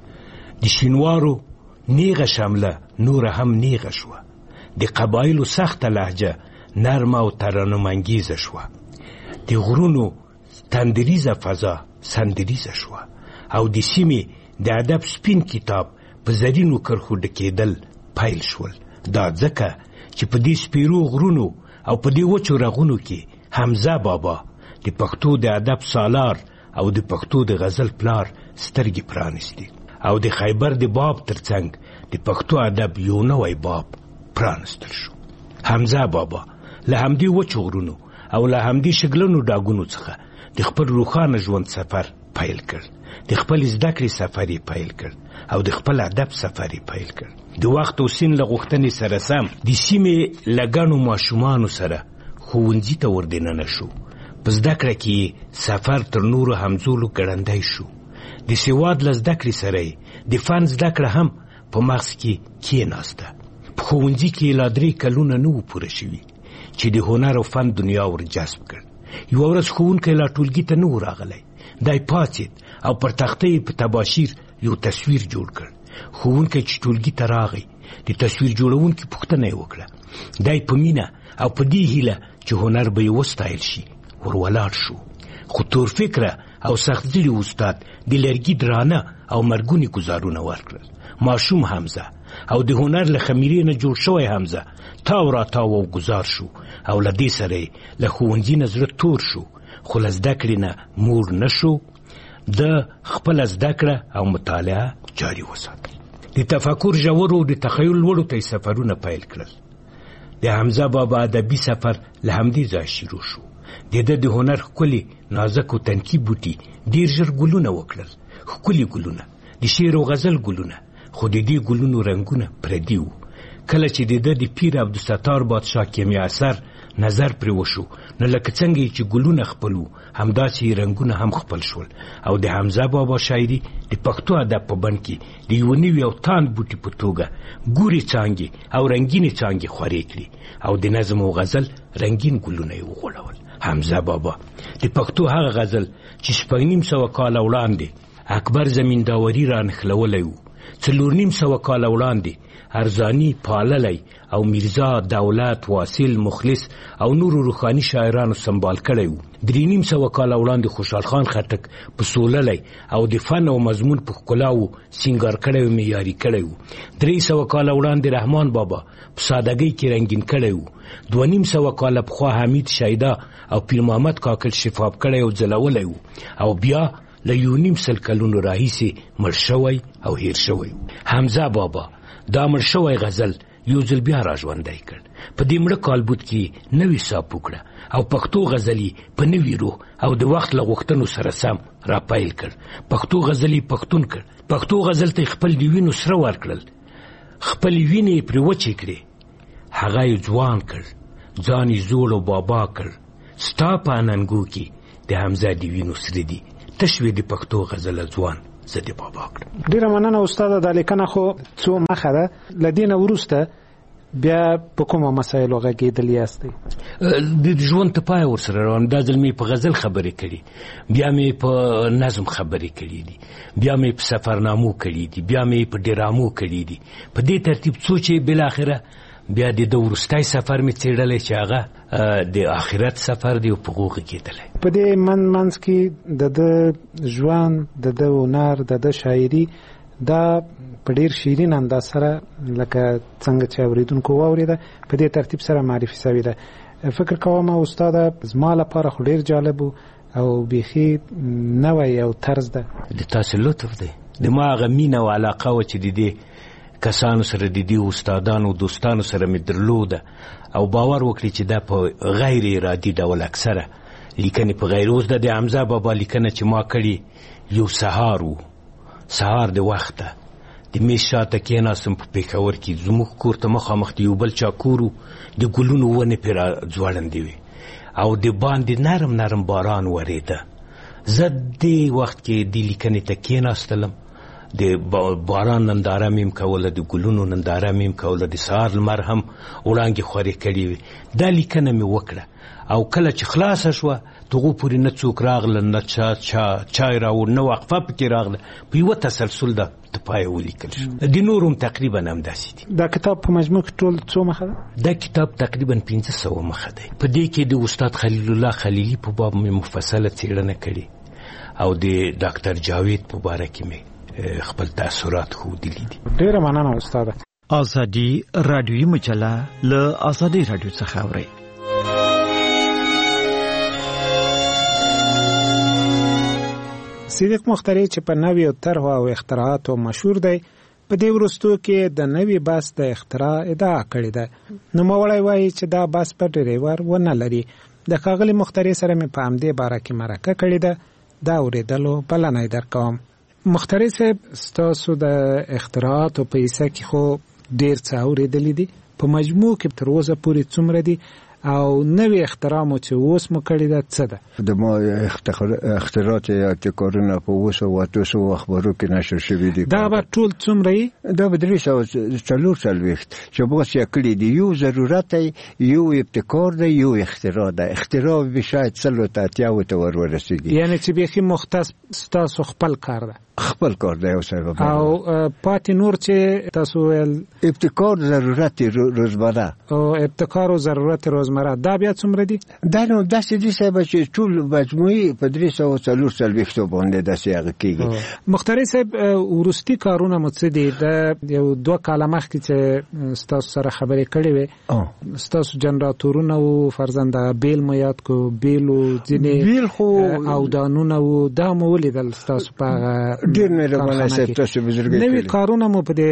د شینوارو نیغه شمله نوره هم نیغه شوه، د قبایلو سخته لهجه نرمه او ترنمانګیزه شوه، د غرونو تندریزه فضا سندریزه شوه او د سیمې د ادب سپین کتاب په زرینو کرښو ډکېدل پیل شول. دا ځکه چې په دې سپیرو غرونو او په دې وچو رغونو کې حمزه بابا د پښتو د ادب سالار او د پښتو د غزل پلار سترګې پرانیستي او د خیبر د باب ترڅنګ د پښتو ادب یو نوی باب پرانستل شو. حمزه بابا له همدې وچو غرونو او له همدې شګلنو ډاګونو څخه د خپل روښانه ژوند سفر پیل کړ، د خپل زده کړې سفر یې پیل کړ او د خپل ادب سفر یې پیل کړ. د وخت او سین له غوښتنې سره سم د سیمې له ګڼو ماشومانو سره ښوونځي ته ور دننه شو. په زده کړه کې سفر تر نورو همزولو ګړندی شو. د سواد له زده کړې سره یې د فن زده کړه هم په مغز کې کېناسته. په ښوونځي کې لا درې کلونه نه وو پوره شوي چې د هنر او فن دنیا ور جذب کړ. یوه ورځ ښوونکی لا ټولګي ته نه و راغلی، دی پاڅېد او پر تخته یې په تباشیر یو تصویر جوړ کړ. ښوونکی چې ټولګي ته راغی د تصویر جوړونکي پوښتنه یې وکړه. دی په مینه او په دې هیله چې هنر به یې وستایل شي ور ولاړ شو. خو تور فکره او سخت زړي استاد د لرګي درانه او مرګوني ګزارونه ورکړل. ماشوم حمزه او د هنر له خمیرې نه جوړ شوی حمزه تاو را تاو او گزار شو او له دې سره له ښوونځي نه زړه تور شو، خو له زده کړې نه مور نه شو. د خپله زده کړه او مطالعه جاري وساتل. د تفکر ژورو او د تخیل لوړو ته سفرونه پیل کړل. د حمزه بابا ادبي سفر له همدې ځای شروع شو. د ده د هنر ښکلي نازک او تنکي بوټي ډېر ژر ګلونه وکړل، ښکلي ګلونه، د شعر او غزل ګلونه، خو د دې ګلونو رنګونه پردي وو. کله چې د ده د پیر عبدالستار بادشاه کیمیا اثر نظر پرې وشو، نو لکه څنګه چې ګلونه خپل وو همداسې رنګونه هم خپل شول، او د حمزه بابا شاعري د پښتو ادب په بڼ کې د یوه نوي او تاند بوټي په توګه ګورې څانګې او رنګینې څانګې خورې کړي، او د نظم او غزل رنګین ګلونه یې وغوړول. حمزه بابا د پښتو هغه غزل چې شپږ نیم سوه کاله وړاندې اکبر زمینداوري را نښلولی و، څلور نیم سوه کاله وړاندې ارزانی پاللی او میرزا دولت واصل مخلص او نورو روحاني شاعرانو سنبال کړی و. درې نیم سوه کاله وړاندې خوشحال خان خټک په سوللی او د فن او مضمون په ښکلاو سینګار کړی و، معیاري کړی و. درې سوه کاله وړاندې رحمان بابا په سادګۍ کې رنګین کړی و. دوه نیم سوه کاله پخوا حمید شایده او پیر محمد کاکل شفاف کړی او ځلولی و، او بیا له یو نیم سل کلونو راهیسې مړ شوی او هیر شوی. حمزه بابا دا مړ شوی غزل یو ځل بیا را ژوندی کړ. په دې مړه کالبوت کې نوې ساه وکړه او پښتو غزلي په نوي روح او د وخت له غوښتنو سره سم را پیل کړ. پښتو غزلي پښتون کړ. پښتو غزل ته خپل د وینو سره ورکړل، خپل وینې پرې وچې کړې، هغه یې ځوان کړ، ځان یې زوړ او بابا کړ. ستا په اننګو کې د حمزه د وینو سره دي، تشوي د پښتو غزل ځوان زه د بابا کړم. ډیره مننه استاده. دا لیکنه خو څو مخه ده، له دې نه وروسته بیا په کومه مسایلو غږېدلي یاستئ؟ د ژوند ته پای ورسره روان. دا ځل مې په غزل خبرې کړي، بیا مې په نظم خبرې کړي دي، بیا مې په سفرنامو کړي دي، بیا مې په ډرامو کړي دي. په دې ترتیب څو چې بالاخره بیا د ده وروستی سفر مې څېړلی چې هغه د آخرت سفر دی او په هغو غږېدلی. په دې منځ منځ کې د ده ژوند، د ده هنر، د ده شاعري دا په ډېر شیرین انداز سره لکه څنګه چې اورېدونکو واورېده په دې ترتیب سره معرفي سوې ده. فکر کوم استاده زما لپاره خو ډېر جالب او بیخي نوی او طرز ده. د تاسې لطف دی. د ما هغه مینه او علاقه وه چې د دې کسانو سره د دې استادانو دوستانو سره مې درلوده، او باور وکړي چې دا په غیر ارادي ډول اکثره لیکنې په غیر اوس د حمزه بابا لیکنه چې ما کړي یو سهار و، سهار د وخته د میز شاته کېناستم په پېښور کې، زموږ کور ته مخامخ د یو بل چا کور و، د ګلونو ونې پرې را ځوړندې وې او د باندې نرم نرم باران ورېده. زه دې وخت کې دې لیکنې ته کېناستلم، د باران ننداره مې هم کوله، د ګلونو ننداره مې هم کوله، د سهار لمر هم وړانګې خورې کړې وې. دا لیکنه مې وکړه، او کله چې خلاصه شوه دغو پورې نه څوک راغله، نه چا چا چای راوړ، نه وقفه پکې راغله، په یوه تسلسل ده د پایه ولیکل شو. د نورو هم تقریبا همداسې دي. دا کتاب په مجموع کې ټول څو مخه ده؟ دا کتاب تقریبا پنځه سوه مخه دی. په دې کې د استاد خلیل الله خلیلي په باب مې مفصله څېړنه کړې، او د ډاکټر جاوید په باره کې مې خپل تاثرات ښودلي دي. ډېره مننه استاده. ازادي رادیوي مجله له ازادي رادیو څخه اورئ. صدیق مخترع چې په نویو طرحو او اختراعاتو مشهور دی، په دې وروستو کې د نوي بس د اختراع ادعا کړې ده. نوموړی وایي چې دا بس په ډریور ونه لري. د ښاغلي مخترع سره مې په همدې باره کې مرکه کړې ده، دا اورېدلو بلنه یې درکوم. مخترع صاحب، ستاسو د اختراعاتو په حصه کې خو ډېر څه اورېدلي دي، په مجموع کې تر اوسه پورې څومره دي، او نوی اختراع مو چې اوس مو کړی ده څه ده؟ د ما اختراعات یا ابتکارونه په اوس او اتو سو اخبارو کې نشر شوي دي. دا به ټول څومره یې؟ دا به درې سوه څلور څلوېښت چې بس یې کړي دي. یو ضرورت دی، یو ابتکار دی، یو اختراع ده. اختراع به شاید څلو ته اتیاوو ته ور ورسېږي، یعنې چې بیخي مختص ستاسو خپل کار ده. خپل کار دی. او پاتې نور چې تاسو ویل ابتکار ضرورت روزمره، او ابتکار او ضرورت روزمره زمره دا بیا څومره دي؟ دا نو داسې دي صاحب چې ټول مجموعي په درې سوه څلور څلوېښتو باندې داسې هغه کېږي. مختاري صاحب وروستي کارونه مو څه دي؟ د یو دوه کاله مخکې چې ستاسو سره خبرې کړې وې ستاسو جنراتورونه و فرزند بیل مو یاد کو بیلو ځینې بیل خو او دانونه و دا مو ولیدل ستاسو په ډېر مهربانه صاحب تاسو بزرګي نوي کارونه مو په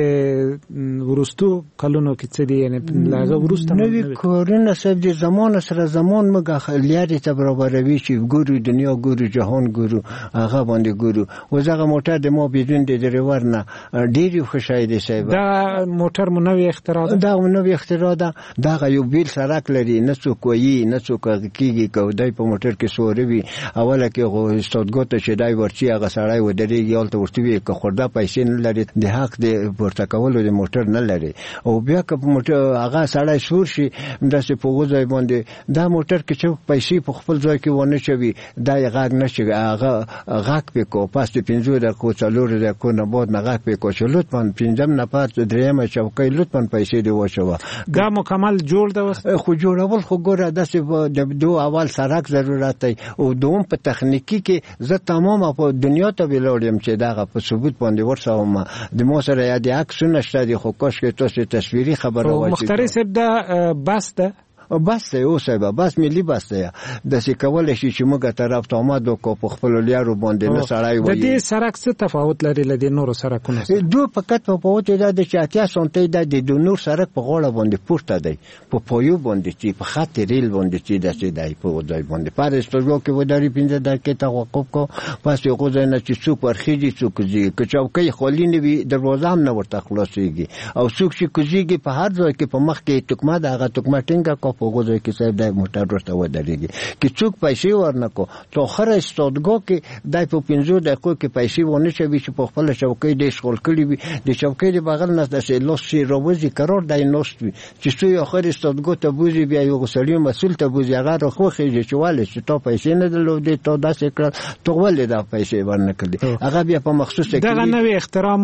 دې وروستو کلونو کې څه دي یعنی لاغه وروسته نوي کارونه صاحب د زمان سره زمان موږ لیارې ته برابروي چې ګورو دنیا ګورو جهان ګورو هغه باندې ګورو. وزغه موټر د مو بدون د ډرایور نه ډېر خوشاله دي صاحب. دا موټر مو نوې اختراع ده؟ دا نوې اختراع ده. دا یو بیل سرک لري نه څوک وایي نه څوک کېږي کودای په موټر کې سوروي اوله کې غو استادګوت چې دای ورچی هغه سړی و درېږي الته ورتوي که خورده پیسې نه لري د حق د پورته کولو د موټر نه لري او بیا که موټر هغه سړی سور شي داسې په وځي باندې دا موټر کې چې پیسې په خپل ځای کې ونه چوي دا یې غاګ نشي هغه غاګ په کو پاس د پنځو دقیقو څلور دقیقو نه بعد نه غاګ په کو چې لطفا پنځم نفر درېمه چوکۍ لطفا پیسې دی وشوه. دا مکمل جوړ ده خو جوړول خو ګوره داسې د دو اول سرک ضرورت دی او دوم په تخنیکی کې زه تمام په دنیا ته ویلوړم چې دا په ثبوت باندې ورسوم د مو سره یا د عکسونه شته دي خو کوښ کې تاسو تصویري خبره وایي. مختاري صاحب دا بس ده بس ته اوسه به بس ملي بس ته د څه کول شي چې موږ طرف ته آمد وکړو په خپل لیارو باندې نه سړای وایي. د دې سرک څه تفاوت لري له د نورو سرکونو سره؟ دوه فقط په پوهه ده د چاتیا سنټي د د نور سرک په غوړه باندې پورته دی په پویو باندې چې په خط ریل باندې چې داسې دی په ځای باندې پر استوګو کې وداري پنځه دقیقې توقف کو پس یو ځای نه چې څوک ورخیږي څوک ځي که چوکۍ خولي نه وي دروازه هم نه ورته خلاصيږي او څوک چې کوزيږي په هر ځای کې په مخ کې ټکما دغه ټکما ټینګه کو په ځای کې صاحب د موټر ورته ودرېږي چې څوک پیسې ورنکو تو خره استادګو کې د په پنځو دقیقو کې پیسې ونه شوي چې په خپل چوکۍ د شغل کړي وي د چوکۍ د بغل نه د لوس شي روزي قرار دای نوست وي چې څو اخر استادګو ته بوزي بیا یو غسړی مسول ته بوزي هغه خو خېږي چې والي چې تو پیسې نه درلودې تو داسې کړ تو ولې دا پیسې ورنکړي هغه بیا په مخصوص کې دا نوې احترام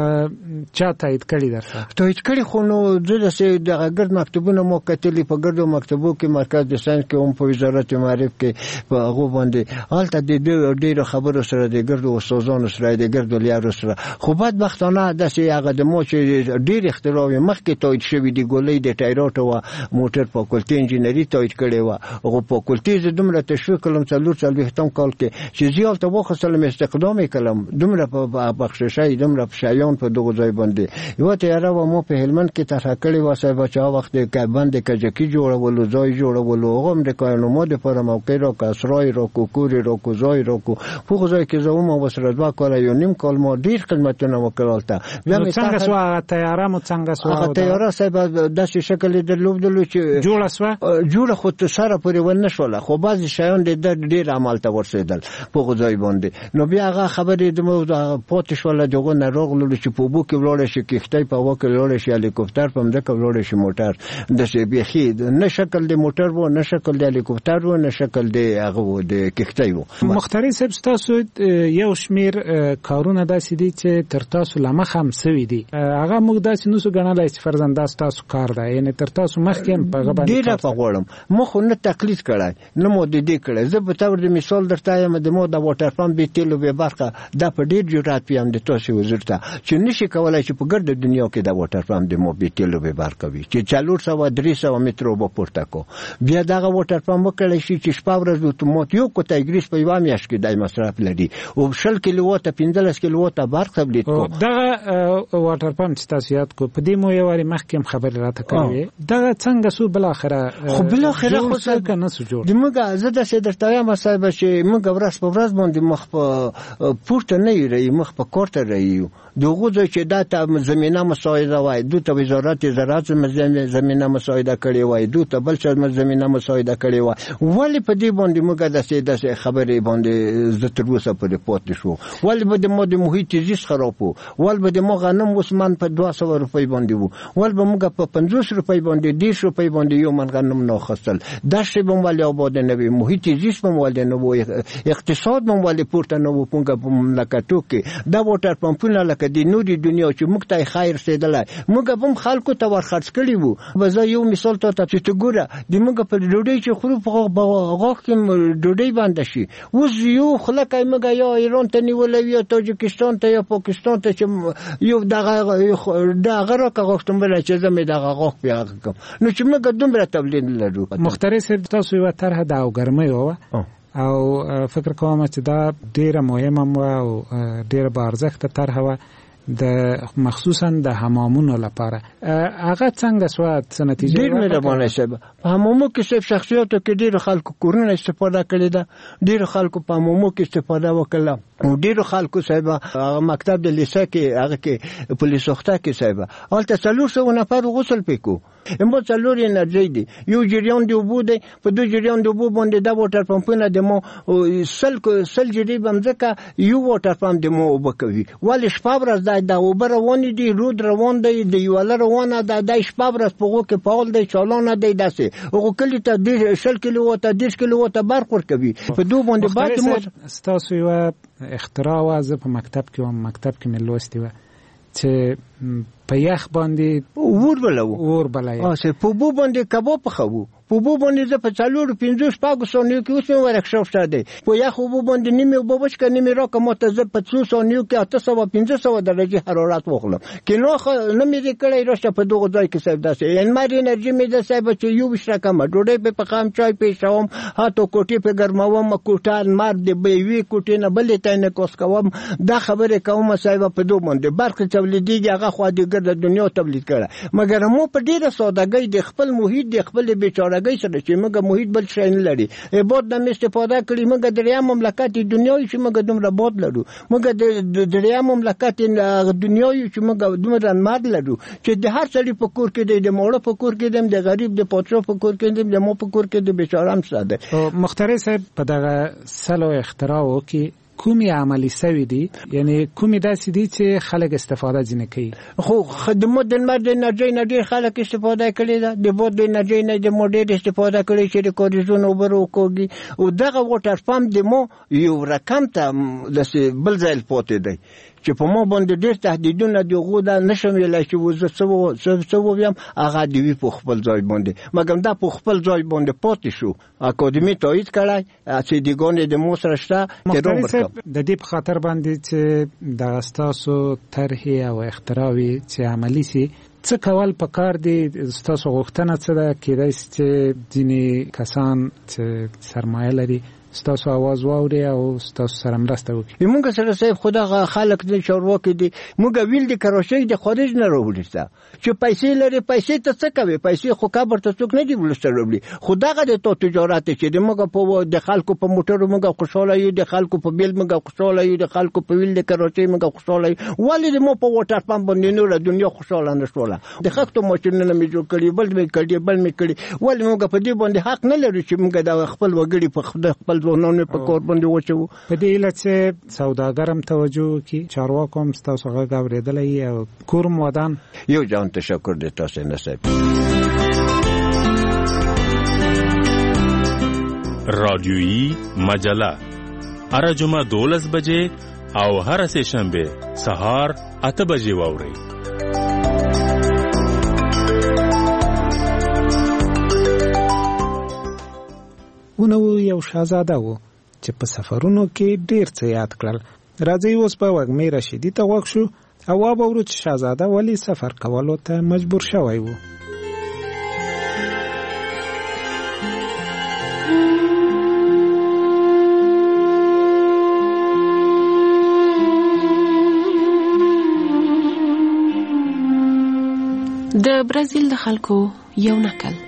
چا تایید کړی درته تایید کړی خو نو د سه د ګرد مکتوبونو مو کتلې په ګردو مکتوبو کې مرکز د ساينس کې هم په وزارت معارف کې په هغه باندې حالت د ډېر خبرو سره د ګردو استادانو سره د ګردو لیارو سره خو بدبختانه داسې هغه د مو چې ډېر اختراع مخکې تایید شوی دی ګولې د ټایراتو او موټر فاکولټي انجینری تایید کړي و او فاکولټي ز دومره تشویق کلم څلور څلوېښتم کال کې چې زیات ته وخصلم استخدام کلم دومره په بخششای دومره په شایان په دغه ځای باندې یو تیاره و مو په هلمند کې طرح کړي و صاحب چې وخت کې باندې کجکی جوړولو ځای جوړولو هم د کانونو د پر موقع را کسرای را کوکوري را کوزای را کو په ځای کې زوم او سره دوا کول یو نیم کال مو ډیر خدمتونه وکړالته بیا څنګه سو تیاره مو څنګه سو هغه تیاره صاحب د څه شکل درلودلو چې جوړه سو جوړه خو ته سره پورې ونه شوله خو بعضی شیان د ډیر عمل ته ورسېدل په ځای باندې نو بیا هغه خبرې د مو پاتې شوله دغه نه راغلو چې په بو کې ولاړ شي کښتۍ په وکه ولاړ شي هلیکوپټر په مده ولاړ شي موټر د څه بيخي نه شکل د موټر وو نه شکل د هلیکوپټر وو نه شکل د هغه د کښتۍ وو. مختاري صاحب تاسو یو شمیر کارونه داسې دي چې تر تاسو لمخ هم سوي دي هغه موږ داسې نو څه غنلای چې فرزند تاسو کار دی یعنی تر تاسو مخکې په غبن ډیره په غوړم مخ نه تقلید کړای نه مو د دې کړای زه په تور د مثال درته یم د مو د واټر پمپ به تیلو به برخه د په ډیر جوړات پیم د تاسو وزرته چې نشي کولای چې په ګرد دنیا کې د واټر پمپ د مو به تیلو به برخه وي چې څلور سوه درې سوه مترو به پورته کو بیا دغه واټر پمپ وکړی شي چې شپه ورځ اتومات یو کوټه ګریس په یو میاشت کې د مصرف لري او شل کیلوواټه پنځلس کیلوواټه برخه بلیت کو دغه واټر پمپ چې تاسو یاد کو په دې مو یو وری مخکې خبر راته کړی دغه څنګه سو بل اخره خو بل اخره خو څنګه نه سو جوړ د موږ زه د څه درته یم صاحب چې موږ ورځ په ورځ باندې مخ په پورته نه یری مخ په کوټه رہیو دغه ځای چې دا ته زمينه مساعده وای دوی ته وزارت زراعت زمينه مساعده کړي وای دوی ته بل څه زمينه مساعده کړي وای ولی په دې باندې موږ د څه د خبرې باندې زه تر اوسه په ریپورت شو ولی به د مو د محیط زیست خراب وو ول به د مو غنم وسمان په دوه سوه روپۍ باندې وو ول به موږ په پنځوس روپۍ باندې ډېر روپۍ باندې یو من غنم نو خستل دا شی به ولې آباد نه وي محیط زیست به ولې نه وو اقتصاد به ولې پورته نه وو پونګه په مملکتو کې دا واټر پمپونه لکه د نوري دنیا چې موږ ته خیر رسیدلای موږ هم خلکو ته ورخرڅ کړي وو وزه یو مثال ته چې چې ته ګوره د موږ په ډوډۍ چې خورو په غاښ کې ډوډۍ باندې شي اوس یو خلک موږ یا ایران ته نیولې یا تاجکستان ته یا پاکستان ته چې یو دغه دغه راکه غوښتم بل چې زمې دغه غاښ بیا کوم نو چې موږ دومره تولید لرو. مختار صاحب تاسو یو طرح د اوګرمۍ و او فکر کوم چې دا ډیره مهمه او ډیره با ارزښت طرح و د مخصوصا د حمامونو لپاره. هغه څنګه سو څه نتیجه ډیر مهربانه شوه. په حمامو کې صرف شخصیتو کې ډیر خلکو کورونه استفاده کړې ده، ډیر خلکو په حمامو کې استفاده وکړه او ډیر خلکو صاحب هغه مکتب د لیسه کې هغه کې پولیس وخته کې صاحب هلته څلور سوه نفر غسل پکو امو څلور انرژي دي یو جریان دی وبو دی په دوه جریان دی وبو باندې د واټر پمپونه د مو سل سل جری بمځکه یو واټر پمپ د مو وبکوي ول شپابرز د د اوبر روان دي رود روان دی د یو روانه د د شپابرز په کې پاول دی چالانه دی داسې او کلی ته د شل کیلو وته د کیلو وته برق ورکوي په دوه باندې بعد مو تاسو یو اختراع واز په مکتب کې و مکتب کې مې لوستي و چې په یخ باندې اور بلو اور بلای اه سه په بو باندې کباب پخو په بو باندې ز په څلور پنځه شپږ سونیو کې اوس مې ورکشاف شته په یخ بو باندې نیمه بوبش ک نیمه را کوم ته ز په څو سونیو کې اته سو پنځه سو درجه حرارت وخلم کې نو نه مې کړی راشه په دغه ځای کې سب داسې ان ماري انرژي مې د سبا چې یو بشره کم ډوډۍ په پخام چای پېښوم هاتو کوټي په ګرماوم کوټان مار د بیوي کوټې نه بلې ته نه کوس کوم دا خبره کوم سبا په دوه باندې برق تولیدي هغه خو د ګرد دنیا تولید کړه مګر مو په ډیره سادهګۍ د خپل محیط د خپل بیچارهګۍ سره چې موږ محیط بل شي نه لري عبادت د استفاده کړی موږ د ریا مملکت دنیوي چې موږ دومره بود لرو موږ د ریا مملکت دنیوي چې موږ دومره ماد لرو چې د هر څړي په کور کې د موړو په کور کې د غریب د پاترو په کور کې د مو په کور کې د بیچاره هم ساده. مختار صاحب په دغه سلو اختراع وکي کومي عملی سوي دي یعنی کومي داسې دي چې خلک استفاده ځنه کوي خو خدمات د مرد انرژي نه ډیر خلک استفاده کړي ده د بود انرژي نه د موډر استفاده کړي چې د کوریزون اوبرو کوي او دغه واټر پمپ د مو یو رقم ته د بل ځای پاتې دی چې په مو باندې ډیر تهدیدونه دی غوډه نشم ویلای چې وزه څو څو ویم هغه دی په خپل ځای باندې مګم دا په خپل ځای باندې پاتې شو اکاډمي تایید کړای چې دیګونه د مو سره شته چې روبرټ د دې په خاطر باندې چې د استاسو طرح او اختراوي چې عملی سي څه کول پکار دي استاسو غوښتنه څه ده کېدای چې ځینې کسان چې سرمایه لري ستاسو आवाज واوري او ستاسو سره مرسته وکړي. موږ سره صاحب خدای خلک د چارواکي دي موږ ویل د کراچۍ د خارج نه راوړل چې پیسې لري پیسې ته څه کوي پیسې خو کابر ته څوک نه دی ولسته راوړي خدای د تو تجارت چې د موږ په د خلکو په موټر موږ خوشاله یو د خلکو په بیل موږ خوشاله یو د خلکو په ویل د کراچۍ موږ خوشاله یو ولې مو په واټر پمپ باندې نور دنیا خوشاله نشوله د خښتو ماشینونه مې جوړ کړی بل مې کړی بل مې کړی ولې موږ په دې باندې حق نه لرو چې موږ د خپل وګړي په خپل ځوانانو په کور باندې وچو په دې علت چې سوداګرم توجه کی چارواکو هم تاسو غږ اوریدلای او کورم ودان یو جان تشکر د تاسو نه صاحب. رادیویی مجله هر جمعه دولس بجې او هر سه شنبه سهار اته بجې واوري. ونو یو شاهزاده و چې په سفرونو کې ډیر څه یاد کړل. راځي اوس په وګمې رشیدي ته وښ شو او وابورو چې شاهزاده ولی سفر کولو ته مجبور شوی و. د برازیل د خلکو یو نکل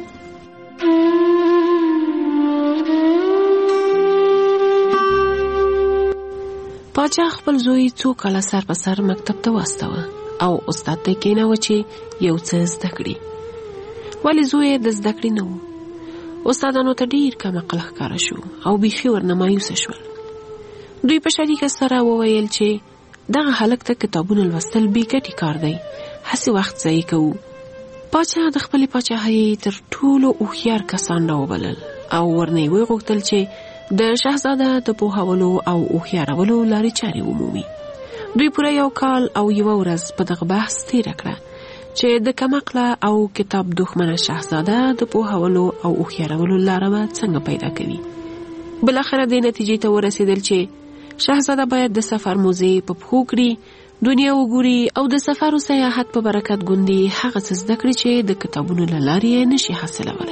پاچا خپل زوی څو کاله سر په سر مکتب ته واستوه او استاد ته کېناوه چې یو څه زده کړي ولی زوی د زده کړې نه و. استادانو ته ډیر کم عقل ښکاره شو او بیخي ورنه مایوسه شول. دوی په شریکه سره وویل چې دغه هلک ته کتابونه لوستل بې ګټې کار دی هسې وخت ضایع کوو. پاچا د خپلې پاچاهۍ تر ټولو هوښیار کسان راوبلل او ورنه یې وغوښتل چې د شاهزاده د پوهولو او هوښیارولو لارې چارې ومومي. دوی پوره یو کال او یو ورځ په دغه بحث تیره کړه چې د کمقله او کتاب دښمنه شهزاده د پوهولو او هوښیارولو لاره به څنګه پیدا کوي. بالاخره دې نتیجې ته ورسېدل چې شهزاده باید د سفر موزې په پښو کړي، دنیا وګوري او د سفر او سیاحت په برکت ګوندي هغه څه زده کړي چې د کتابونو له لارې یې نشي حاصلولی.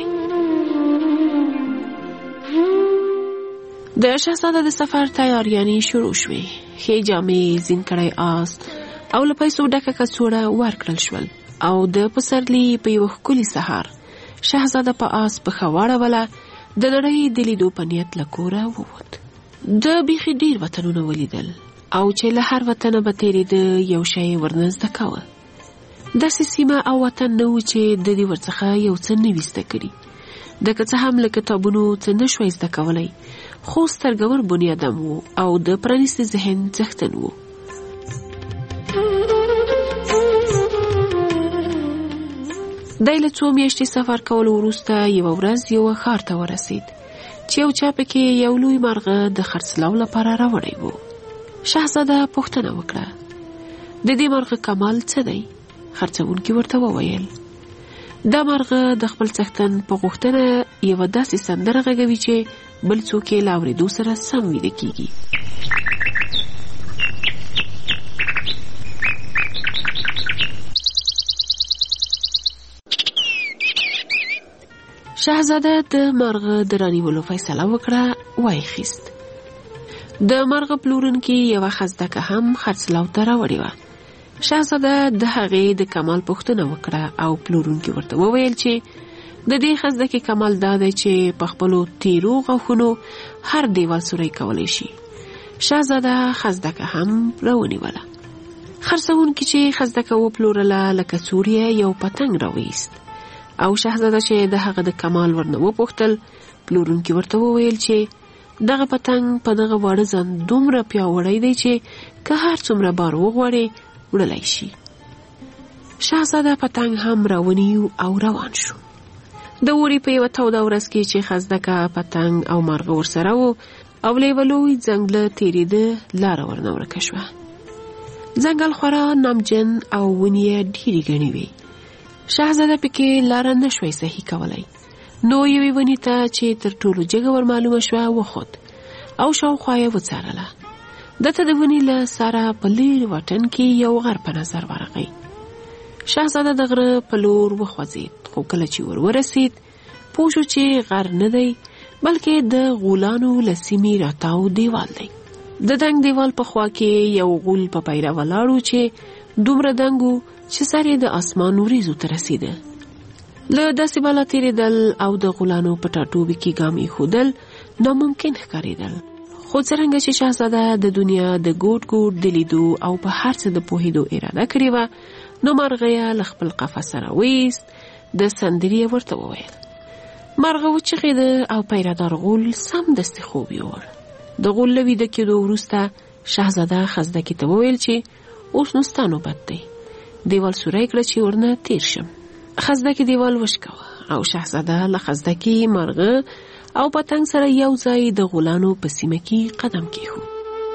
د شهزاده د سفر تیاریانې شروع شوې. ښې جامې، زین کړی آس او له پیسو ډکه کڅوړه ورکړل شول او د پسرلي په یوه ښکلي سهار شهزاده په آس پښه واړوله، د نړۍ د لیدو په نیت له کوره ووت. د بیخي ډیر وطنونه ولیدل او چې له هر وطنه به تېرېده یو شی ورنه زده کوه. داسې سیمه او وطن نه و چې د دې ورڅخه یو څه نه وي زده کړي. د که څه هم له کتابونو څه نه شوی زده کولی، خو سترګور بنیادم و او د پرانیستي ذهن څښتن و. دی له څو میاشتې سفر کولو وروسته یوه ورځ یوه ښار ته ورسید چې یو چا پکې یو لوی مرغه د خرڅلاو لپاره راوړی و. شهزاده پوښتنه وکړه، د دې مرغه کمال څه دی؟ خرڅوونکي ورته وویل، دا مرغه د خپل څښتن په غوښتنه یوه داسې سندره غږوي چې بل څوک یې له اورېدو سره سم ویده کیږي. شهزاده د مرغه د رانیولو فیصله وکړه، وایي خیست. د مرغه پلورونکي یوه خزدکه هم خرڅلاو ته راوړې وه. شهزاده د هغې د کمال پوښتنه وکړه او پلورونکي ورته وویل چې د دې خزدکې کمال دا دی چې په خپلو تیرو غاښونو هر دیوال سوری کولی شي. شهزاده خزدکه هم راونیوله. خرڅوونکي چې خزدکه وپلورله له کڅوړې یو پتنګ راویست او شهزاده چې د هغه د کمال ورنه وپوښتل، پلورونکي ورته وویل چې دغه پتنګ په دغه واړه ځان دومره پیاوړی دی چې که هر څومره بار وغواړي وړلی شي. شهزاده پتنګ هم راونیو او روان شو. د اوړي په یوه توده ورځ کې چې خزدکه، پتنګ او مرغه ورسره و او له یوه لوی ځنګله تېرېده لاره ورنه ورکه شوه. ځنګل خورا نمجن او ونې یې ډېرې ګڼې وې. شهزاده پکې لاره نه شوی صحیح کولی، نو یوې ونې ته چې تر ټولو جګه ور معلومه شوه وخوت او شاوخوا یې وڅارله. دته د ونې له سره په لرې واټن کې یو غر په نظر ورغی. شهزاده د غره په لور وخوځېد، خو کله چې ور ورسېد پوه شو چې غر نه دی بلکې د غولانو له سیمې راتاو دیوال دی. د دنګ دیوال په خوا کې یو غول په پیره ولاړ و چې دومره دنګ و چې سر یې د اسمان وریځو ته رسېده. له داسې بالا تېرېدل او د غولانو په ټاټوبي کې ګام ایښودل ناممکن ښکارېدل. خو څرنګه چې شهزاده د دنیا د ګوټ ګوټ د لیدو او په هر څه د پوهېدو اراده کړې وه، نو مرغه یې له خپل قفس سره ویست. د سندرې یې ورته وویل. مرغه وچغېده او پیردار غول سمدستي خوب یووړ. د غول له ویده کېدو وروسته شهزاده خزدکې ته وویل چې اوس نو ستا نوبت دی، دیوال سوری کړه چې ورنه تیر شم. خزدکې دیوال وشکوه او شهزاده له خزدکې، مرغه او پتنګ سره یو ځای د غولانو په سیمه کې قدم کېښود.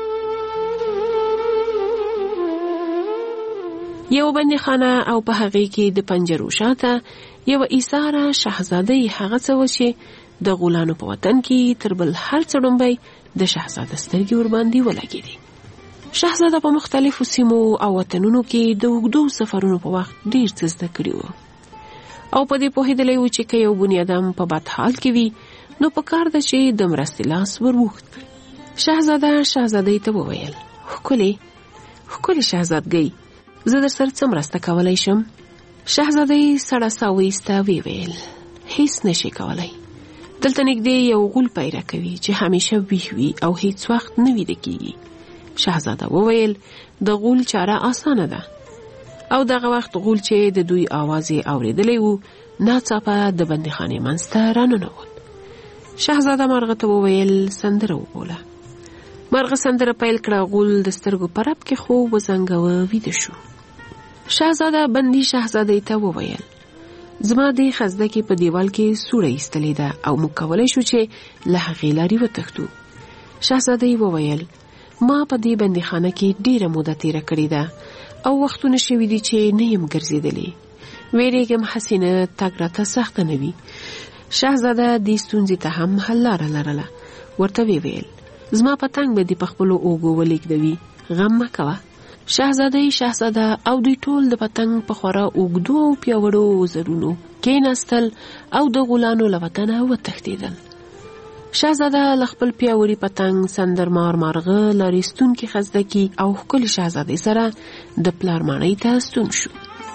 یو بندیخانه او په هغې کې د پنجرو شاته یو ایثاره شهزاده هغه څه و چې د غولانو په وطن کې تر بل هر څه ډومبی د شهزاده سترګې ورباندې ولګېدې. شهزاده په مختلفو سیمو او وطنونو کې د اوږدو سفرونو په وخت ډیر څه زده کړي وو او په دې پوهېدلی و چې که یو بنیادم په بد حال کې وي نو په کار ده چې د مرستې لاس ور وغوښت کړي. شهزاده شهزادګۍ ته وویل، ښکلې ښکلې شهزادګۍ، زه در سره څه مرسته کولی شم؟ شهزادګۍ سړه ساه وایسته، ویې ویل، هیڅ نشي کولی. دلته نږدې یو غول پیره کوي چې همیشه ویښ وي او هیڅ وخت نه ویده کېږي. شهزاده وویل، د غول چاره آسانه ده. او دغه وخت غول چې د دوی آواز یې اورېدلی و ناڅاپه د بندیخانې منځ ته راننوت. شهزاده مرغه ته وویل، سندره وبوله. مرغه سندره پیل کړه. غول د سترګو په رپ کې خوب وزنګوه، ویده شو. شهزاده بندي شهزادګۍ ته وویل، زما د خزدکې په دیوال کې سوړه ایستلې ده او موږ کولی شو چې له هغې لارې وتښتو. شهزادګۍ وویل، ما په دې بندیخانه کې ډیره موده تیره کړې ده او وختونه شوي دي چې نه یم ګرځېدلې. ویریږم حسینه تګ راته سخته نه وي. شهزاده دې ستونزې ته هم حل لاره لرله. ورته ویې ویل زما پتنګ به دې په خپلو اوږو ولېږدوي، غم مه کوه. شهزاده شهزاده او دوی ټول د پتنګ په خورا اوږدو او پیاوړو وزرونو کېناستل او د غولانو له وطنه وتښتېدل. شهزاده له خپل پیاوړي پتنګ سندرمار مارغه لارېستونکي خزدکي او ښکلې شهزادې سره د پلار ماڼۍ ته ستون شو.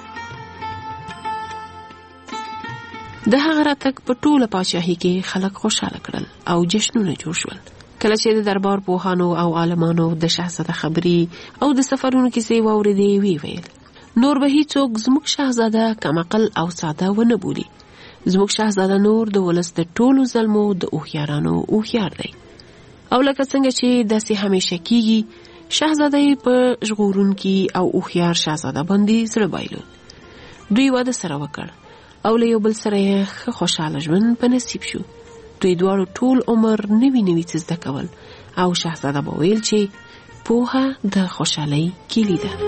د هغه راتګ په ټوله پاچاهۍ کې خلک خوشحاله کړل او جشنونه جوړ شول. کله چې د دربار پوهانو او عالمانو د شهزاده خبرې او د سفرونو کیسې واورېدې وی ویل نور به هیڅوک زموږ شهزاده کمعقل او ساده ونه بولي. زموږ شهزاده نور د ولس د ټولو ظلمو د هوښیارانو هوښیار دی. او لکه څنګه چې داسې همیشه کیږي شهزاده یې په ژغورونکي او هوښیار شهزاده باندې زړه بایلود. دوی واده سره وکړ او له یو بل سره یې ښه خوشحاله ژوند په نصیب شو. دوی دواړو ټول عمر نوي نوي څه زده کول او شهزاده به ویل چې پوهه د خوشحالۍ کیلي ده.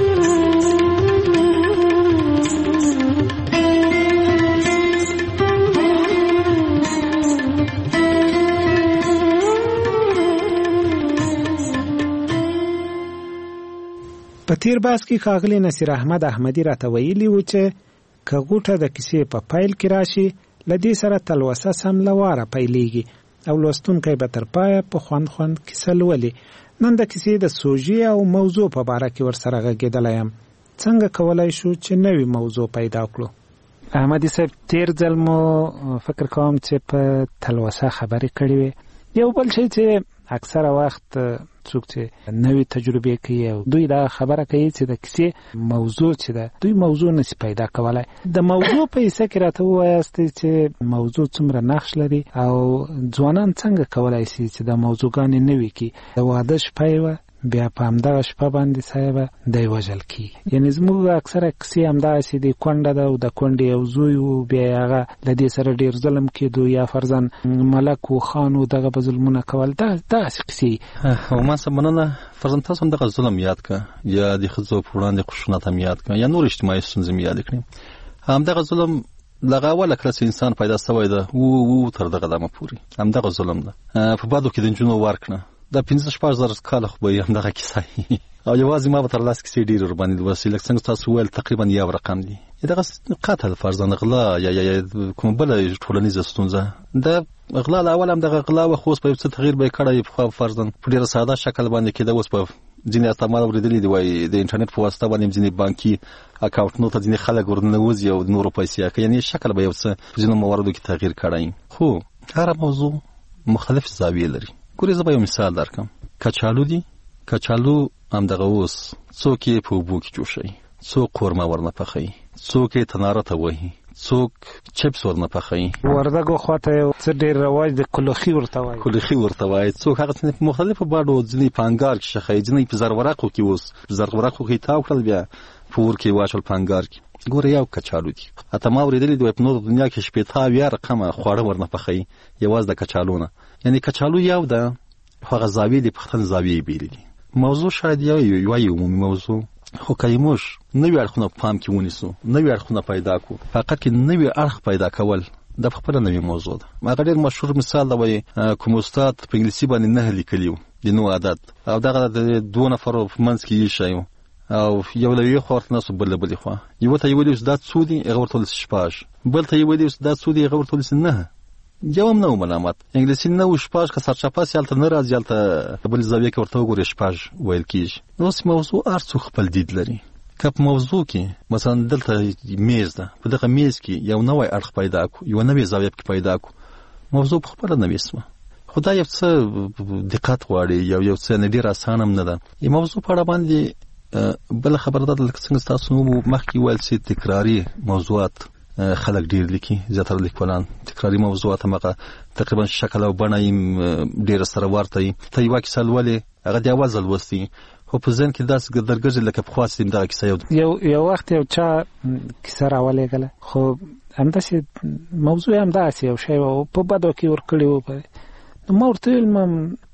په تیر باس کې ښاغلي نصیر احمد احمدي راته ویلي و چې که غوټه د کیسې په پیل کې راشي له دې سره تلوسه سم له واره پیلېږي او لوستونکی به تر پایه په خوند خوند کیسه لولي. نن د کیسې د سوژې او موضوع په باره کې ورسره غږېدلی یم. څنګه کولی شو چې نوې موضوع پیدا کړو؟ احمدي صاحب تیر ځل مو فکر کوم چې په تلوسه خبرې کړې وې. یو بل شی چې اکثره وخت څوک چې نوې تجربې کوي او دوی دا خبره کوي چې د کیسې موضوع چې ده دوی موضوع نشي پیدا کولای. د موضوع په حصه کې راته ووایاست چې موضوع څومره نقش لري او ځوانان څنګه کولای شي چې د موضوعګانې نوې کړي. د واده شپه یې بیا په همدغه شپه باندې صاحب دی وژل کیږي. یعنې زموږ اکثره کیسې همداسې دي، کونډه ده او د کونډې یو زوی و، بیا یې هغه له دې سره ډېر ظلم کېدو یا فرضاً ملک و خان و دغه به ظلمونه کول. دا داسې کیسې. او ما څه مننه فرضاً تاسو هم دغه ظلم یاد کړه یا د ښځو په وړاندې خشونت هم یاد کړه یا نور اجتماعي ستونزې مې یاد کړې. همدغه ظلم دغه اوله کله چې انسان پیدا سوی ده و و تر دغه دمه پورې همدغه ظلم ده. په بدو کې د نجونو ورکړه دا پنځه شپږ زره کاله خو به همدغه کیسه او یوازې ما به تر لاسه کیسې ډېرې ورباندې لوستې. لکه څنګه تاسو وویل تقریبا یو رقم دي. دغه قتل فرضاً غلا یا یا کومه بله ټولنیزه ستونزه. د غلا له اوله همدغه غلا وه، خو اوس په یو څه تغییر به یې کړی. پخوا فرضاً په ډېره ساده شکل باندې کېده، اوس په ځینې اسلامات اورېدلي دي وایي د انټرنېټ په واسطه باندې ځینې بانکي اکاونټونو ته ځینې خلک ورننوځي او د نورو پیسې اخلي. یعنې شکل به یو څه په ځینو مواردو کې تغییر کړی. خو هره موضوع مختلف زاویې لري. ګورې زه به یو مثال درکړم. کچالو دي، کچالو همدغه اوس څوک یې په اوبو کې جوشوي، څوک قورمه ورنه پخوي، څوک یې تناره ته وهي، څوک چپس ورنه پخوي. وردګو خواته یو څه ډېر رواج د کلوخي ورته وایي. کلوخي ورته وایي. څوک هغه څه په مختلفو بڼو، ځینې په انګار کې شخوي، ځینې په زرورقو کې. اوس په زرورقو کې تاو کړل بیا په اور کې واچول په انګار کې. ګوره یو کچالو دي. حتی ما اورېدلي دي په نورو دنیا کې شپېته اویا رقمه خواړه ورنه پخوي یوازې د کچالو نه. یعنې کچالو یو ده، هغه زاویې د پښتن زاویې بیلې دي. موضوع شاید یو یو عمومي موضوع، خو که موږ نوي اړخونه په پام کې ونیسو، نوي اړخونه پیدا کړو، فقط کې نوي اړخ پیدا کول د خپله نوې موضوع ده. هغه ډېر مشهور مثال ده، وایي کوم استاد په انګلیسي باندې نهه لیکلي و د نوو عدد، او دغه د دوه نفرو په منځ کې ایښی و او یو له یوې خوا ورته ناست و بل له بلې خوا. یوه ته یې ویلي چې دا څو دي، هغه ورته ویل شپږ. بل ته یې ویلي چې دا څو دي، هغه ورته ویل نهه. یو هم نه و ملامت. انګلیسي نه و شپږ، که سرچپه سي هلته نه راځي، هلته بلې زاویې کې ورته وګورې شپږ ویل کېږي. اوس موضوع هر څوک خپل دید لري. که په موضوع کې مثلا دلته میز ده، په دغه میز کې یو نوی اړخ پیدا کړو، یوه نوې زاویه پکې پیدا کړو، موضوع په خپله نوې سوه. خو دا یو څه دقت غواړي، یو یو څه نه ډېر اسان هم نه ده. د موضوع په اړه باندې بله خبره دا ده، لکه څنګه ستاسو مخکې ویل چې تکراري موضوعات خلک ډېر لیکي، زیاتره لیکوالان تکراري موضوعات همغه تقریبا شکل او بڼه یې ډېره سره ورته وي. ته یوه کیسه لولې، هغه د اول ځل لوستي، خو په ذهن کې داسې درګرځي لکه پخوا چې دغه کیسه یو یو وخت یو چا کیسه راولېږله، خو همداسې موضوع یې همداسې یو شی و، په بدو کې ورکړې و. نو ما ورته ویل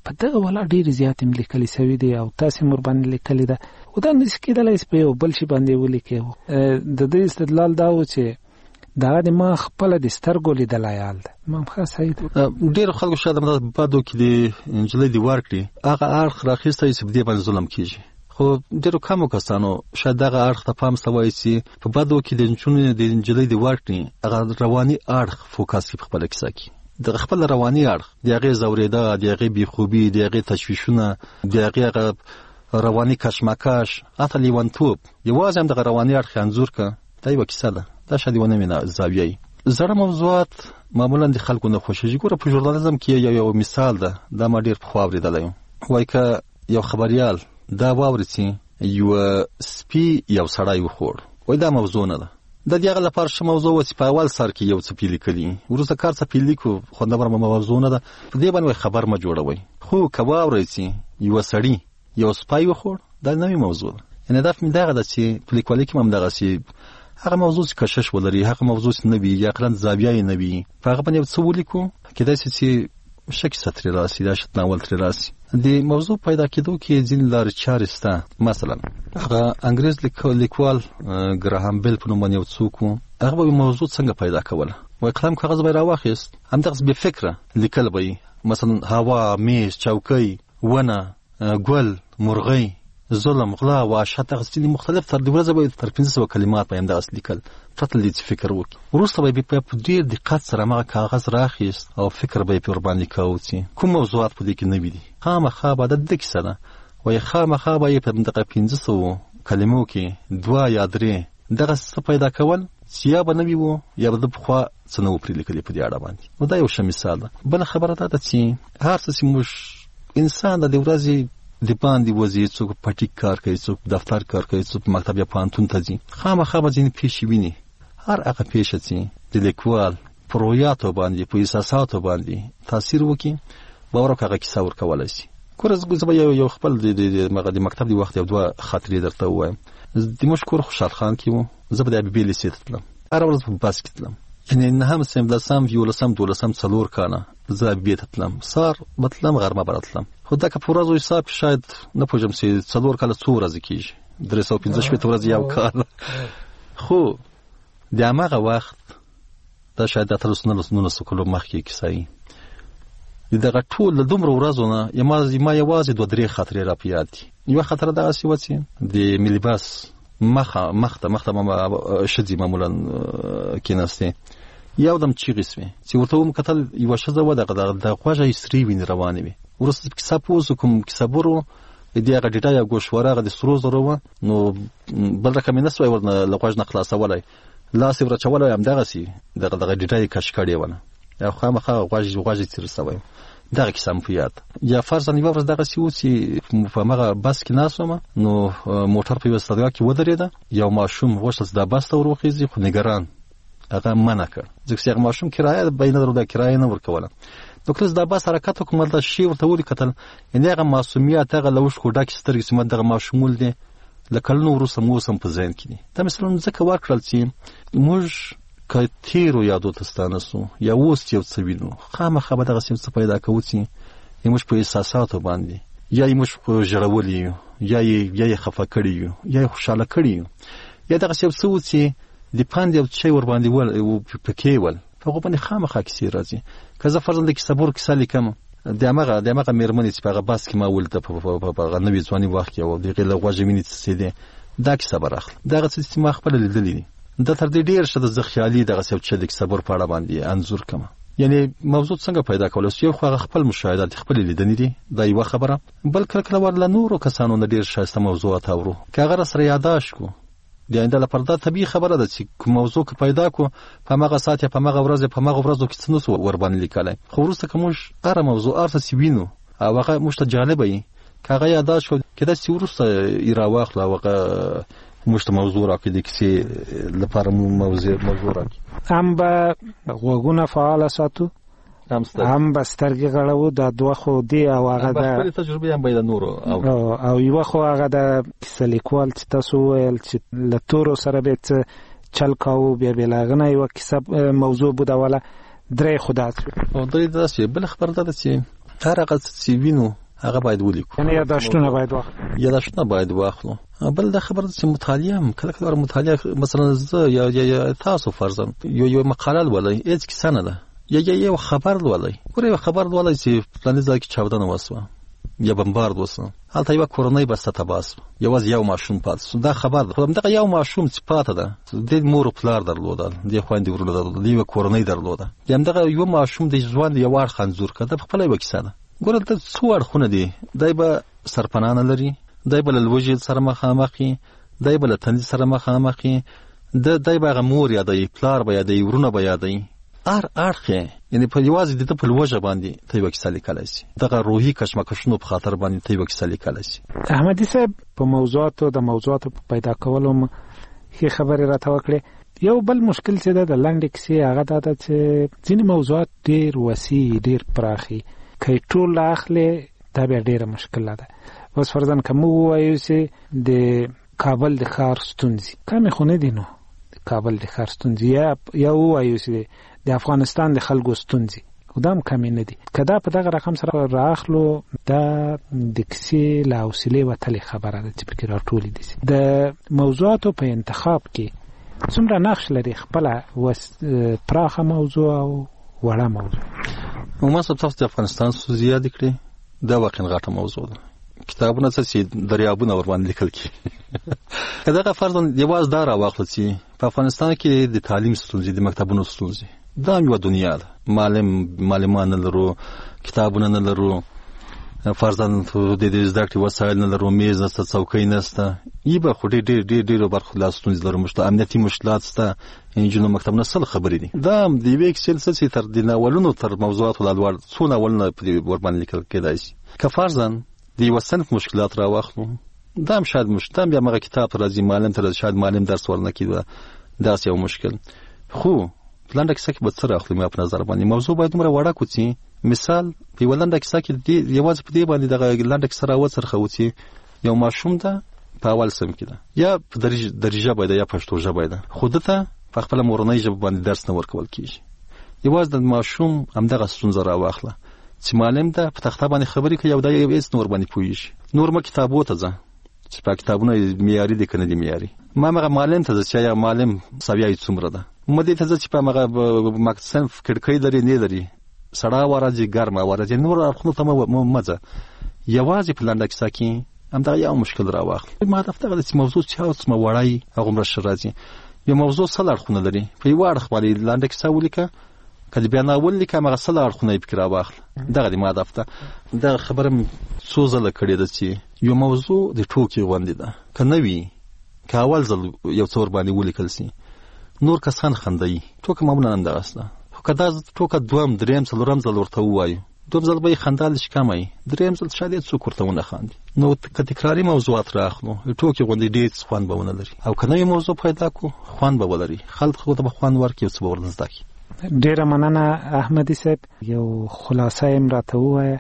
په دغه ولا ډېرې زیاتې مې لیکلې سوي دي او تاسې مور باندې لیکلې ده. خو دا نشي کېدلی چې په یو بل شي باندې ولیکې. د دې استدلال دا و چې دا د ما خپله د سترګو لیدلی حال ده. امام ښه صحیح ده. ډېرو خلکو شاید همدا بدو کې د نجلۍ دې ورکړي هغه اړخ راخیستی چې په دې باندې ظلم کېږي. خو ډېرو کمو کسانو شاید دغه اړخ ته پام سوی چې په بدو کې د نجونې د نجلۍ دې ورکړي هغه رواني اړخ فوکس کړي په خپله کیسه کې. د خپل رواني اړخ د هغې ځورېده، د هغې بېخوبي، د هغې تشویشونه، د هغې هغه رواني کشمکش، حتی لیونتوب، یوازې هم دغه رواني اړخ یې انځور کړه. دا یوه کیسه ده. دا شاید یوه نوې زاویه وي. زړه موضوعات معمولا د خلکو نه خوښېږي. ګوره په ژورنالیزم کې یو یو مثال ده. دا ما ډېر پخوا اورېدلی یم. وایي که یو خبریال دا واوري چې یوه سپي یو سړی وخوړ، وایي دا موضوع نه ده. د دې هغه لپاره ښه موضوع وه چې په اول سر کې یو څپي لیکلي، وروسته کار څپي لیکو، خوندوره موضوع نه ده. په دې باندې خبر مه جوړوئ. خو که واورئ چې یوه سړي یو سپی وخوړ، دا نوې موضوع ده. یعنې هدف مې دغه ده چې په لیکوالۍ کې هم همدغسې هغه موضوع چې کشش ولري، هغه موضوع چې نه وي یا عقلاً زاویه یې نه وي، په هغه باندې یو څه ولیکو. کېدای شي چې ښه کیسه ترې راسي، دا ښه ناول ترې راسي. د موضوع پیدا کېدو کې ځینې لارې چارې شته. مثلا هغه انګریز لیکوال ګراهام بیل په نوم باندې یو څوک و، هغه به موضوع څنګه پیدا کوله. وایي قلم کاغذ به یې راواخیست، همدغسې بې فکره لیکل به یې. مثلا هوا، میز، چوکۍ، ونه، ګل، مرغۍ، ظلم، غلا، وحشت، هغه ځینې مختلف تر د ورځې به تر پنځه سوه کلمات به یې همدغسې لیکل، پرته له دې چې فکر وکړي. وروسته به یې په ډېر دقت سره هماغه کاغذ راخیست او فکر به یې پرې ورباندې کوو چې کوم موضوعات په دې کې نه وي دي. خامخا به د ده کیسه ده. وایي خامخا به یې په همدغه پنځه سوو کلمو کې دوه یا درې دغسې څه پیدا کول چې یا به نوي وو یا به د پخوا څه نه وو پرې لیکلي په دې اړه باندې. نو دا یو ښه مثال ده. بله خبره دا ده چې هر څه چې موږ انسان د ورځې د باندې وځي، څوک پټیک کار کوي، څوک دفتر کار کوي، څوک مکتب یا پوهنتون ته ځي، خامخا به ځینې پېښې ویني. هر هغه پېښه چې د لیکوال په رویاتو باندې، په احساساتو باندې تاثیر وکړي، باور وکړه هغه کیسه ورکولی شي. ګوره زه به یو یو خپل د مکتب د وخت یو دوه خاطرې درته ووایم. د موږ کور خوشحال خان کې و. زه به د حبیبي لیسې ته تلم، هره ورځ په بس کې تلم. یعنې نهم، څلورم، یولسم، دولسم، څلور کاله زه حبیبي ته تلم. سهار به تلم، غرمه به راتلم. خو دا که په ورځو حساب شاید نه پوهېږم چې څلور کاله څو ورځې کېږي، درې سوه پنځه شپېته ورځې یو کال. خو د هماغه وخت دا شاید د اتلس نولسو کلو مخکې کیسه وي. د دغه ټول د دومره ورځو نه ما یوازې دوه درې خاطرې را په یاد دي. یوه خاطره دغسې وه چې د ملي بس مخه مخ ته مخ ته ښځې معمولا کېناستې، یو دم چیغې سوې چې ورته وم کتل، یوه ښځه وه د غوږه یې سرې وینې روانې وې. وروسته کیسه پوه شو کوم کیسهبر و، د هغه ډېډه یا ګوشواره هغه د سرو زرو وه. نو بل رقم یې نه سوی ورنه له غوږ نه خلاصولی، لاس یې ورچولی، همدغسې دغه دغه ډېډه یې کش کړې وه، او خامخا غوږ غوږ یې تېر سوی. دغه کیسه مې په یاد. یا فرضاً یوه ورځ دغسې و چې په هماغه بس کې ناست وم، نو موټر په یوه استادګاه کې ودرېده. یو ماشوم غوښتل چې دا بس ته ور وخېږي، خو نګران هغه منع کړ، ځکه چې هغه ماشوم کرایه به یې نه درلوده، کرایه نه ورکوله. نو کله چې دا بس حرکت وکړ، ما دا شی ورته ولیکتل، یعنې هغه معصومیت، هغه له اوښکو ډکې سترګې چې ما دغه ماشوم ولیدې، له کلونو وروسته مو اوس هم په ذهن کې دي. دا مثالونه ځکه ورکړل چې موږ که تېرو یادو ته ستانه سو یا اوس یو څه وینو، خامخا به دغسې یو څه پیدا کوو چې یا موږ په احساساتو باندې یا یې موږ ژړولی یو، یا یې خفه کړي یو، یا یې خوشحاله کړي یو، یا دغسې یو څه و چې د پند یو شی ورباندې پکې ول، په هغو باندې خامخا کیسې راځي. که زه فرضاً د کیسهبر کیسه لیکم، د همغه د همغه مېرمنې چې په هغه بس کې ما ولیده په هغه نوي ځواني وخت کې، او د هغې له غوږه وینې څڅېدې، دا کیسه به راخلم. دغه څه چې ما خپله لیدلي دي، دا تر دې ډېر ښه ده زه خیالي دغسې یو څه د کیسهبر په اړه باندې انځور کړم. یعنې موضوع څنګه پیدا کولی شو؟ یو خو هغه خپل مشاهدات دي، خپلې لیدنې دي، دا یوه خبره. بل کله کله ور له نورو کسانو نه ډېر ښایسته موضوعات اورو، که هغه راسره یاداشت کړو، د آینده لپاره دا طبیعي خبره ده چې کوم موضوع که پیدا کړو، په هماغه ساعت یا په هماغه ورځ یا په هماغه ورځو کې څه نه سو ورباندې لیکلی. خو وروسته که موږ هره موضوع هر څه چې وینو او هغه موږ ته جالبه وي، که هغه یاداشت کړو، کېدای شي وروسته یې راواخلو او هغه موږ ته موضوع راکړي، د کیسې لپاره موضوع راکړي. هم به غوږونه فعاله ساتو، هم به سترګې غړوو، دا دوه خو دی. او هغه د خپلې تجربې هم به د نورو او یوه خو هغه د کیسه لیکوال چې تاسو وویل چې له تورو سره به څه چل کاوه، بیا بې له هغه نه یوه کیسه موضوع بودوله. درې خو دا درې داسې. بله خبره دا ده چې هر هغه چې وینو هغه باید ولیکو، یعنی یاداشتونه باید واخلو یاداشتونه باید واخلو. بل دا خبره چې مطالعه هم کله کله مطالعه، مثلا زه یا یا تاسو فرضاً یو یو مقاله ولای هیڅ کیسه نه ده، یا یا یو خبر ولای ګوره یو خبر ولای چې پلان ځای کې چاودنه وسوه یا بمبارد وسوه، هلته یو کورنۍ بسته تباس یوازې یو ماشوم پاتې شو. دا خبر ده، خو دغه یو ماشوم چې پاتې ده د مور پلار درلودل، د خويندې ورونه درلودل، یو کورنۍ درلوده، یم دغه یو ماشوم د ځوان یو ور خنزور کده په خپل یو کیسه ده. ګوره د څو اړخونه دي، دای به سرپنانه لري، دای به لوجې سره مخامخي، دای به تندې سره مخامخي، د دای به مور یا د پلار به یا د ورونه به یا دی ار ارخه، یعنی په یوازې د په لوجه باندې ته یو کیسه لیکلای شي، دغه روحي کشمکشونو په خاطر باندې ته یو کیسه لیکلای شي. احمدي صاحب په موضوعاتو د موضوعاتو پیدا کولو م هي خبره راته وکړه. یو بل مشکل چې د لنډ کیسې هغه دا چې ځینې موضوعات ډیر وسیع ډیر پراخي، کای ټول اخلي دا به ډیره مشکل ده. اوس فرضاً کوم وایو چې د کابل د ښار ستونزې کومې خونه دي، نو د کابل د ښار ستونزې یا یا وایو چې د افغانستان د خلکو ستونزې خدام کمې نه دي. کدا په دغه رقم سره راخلو دا د کیسې له حوصلې وتلې خبره ده چې پکې راټولې دي. د موضوعاتو په انتخاب کې څومره نقش لري خپل پراخه موضوع او وړه موضوع؟ عموما تاسو د افغانستان څخه زیات کړي دا واقعا غټه موضوع ده. کتابونه چې دریابونه ور باندې لیکل کی کدا فرضاً یواز دا راوخل چې په افغانستان کې د تعلیم ستونزې، د مکتبونو ستونزې دا یو دنیا ده. معلم معلمان نه لرو، کتابونه نه لرو، فرضاً د دې زده کړې وسایل نه لرو، میز نشته، څوکۍ نشته، یی به خو ډېر ډېر ډېر برخو لا ستونزې لرو، مشته امنیتي مشکلات شته، انجینو مکتبونه سل خبرې دي. دا د یوې کیسې چې تر د ناولونو تر موضوعاتو لا لوړ څو ناولونه په دې ور باندې لیکل کېدای شي. که فرضاً د یو صنف مشکلات راوخلو، دا هم شاید مشته بیا مغه کتاب راځي معلم تر شاید معلم درس ورنکړي، دا یو مشکل. خو لنډه کیسه کې به څه راخلو ما په نظر باندې موضوع باید دومره وړه کو چې مثال په ولنډه کیسه کې دی یوازې په دې باندې دغه لنډه کیسه راوڅرخو چې یو ماشوم ده په اول سم کې ده یا په درجه درجه باید یا پښتو ژبه ده، خو دته په خپل مورنۍ ژبه باندې درس نه ورکول کیږي. یوازې د ماشوم همدغه ستونزه راوخله چې معلم ده په تخته باندې خبرې کوي او دا یو هیڅ نور باندې پوهیږي. نور ما کتابو ته ځه چې په کتابونه معیاري دي کنه دي معیاري، ما مغه معلم ته ځه چې یا معلم سویای څومره ده، مدې ته ځه چې په مغه مکتب کړکۍ لري نه لري، سړا ورځي ګرمه ورځي، نور خپل ته مزه یوازې په لنډه کیسه کې همدغه یو مشکل راوخل. ما دفتر د موضوع چې اوس ما وړای هغه مرشه راځي یو موضوع سره خونه لري په یو اړه خپل لنډه کیسه ولیکه، کله بیا ناول لیکه مغه سره خونه فکر راوخل. دغه د ما دفتر دا خبره سوزله کړې ده چې یو موضوع د ټوکی غوندې ده، کنه وی که اول ځل یو څور باندې ولیکل سي نور کسان خندای ټوکه معمولا نه ده، خو کدا ټوکه دوم دریم څلورم ځل ورته وایي دوم ځل به خندال شي کمای، دریم ځل شاید څوک ورته ونه خاندي. نو که تکراری موضوعات راخلو ټوکی غوندې ډېر خوان به ونه لري، او کنه یو موضوع پیدا کو خوان به ولري، خلک خو ته خوان ورکړي څه ورنځدک. ډیره مننه احمدي صاحب، یو خلاصه ام راته وایي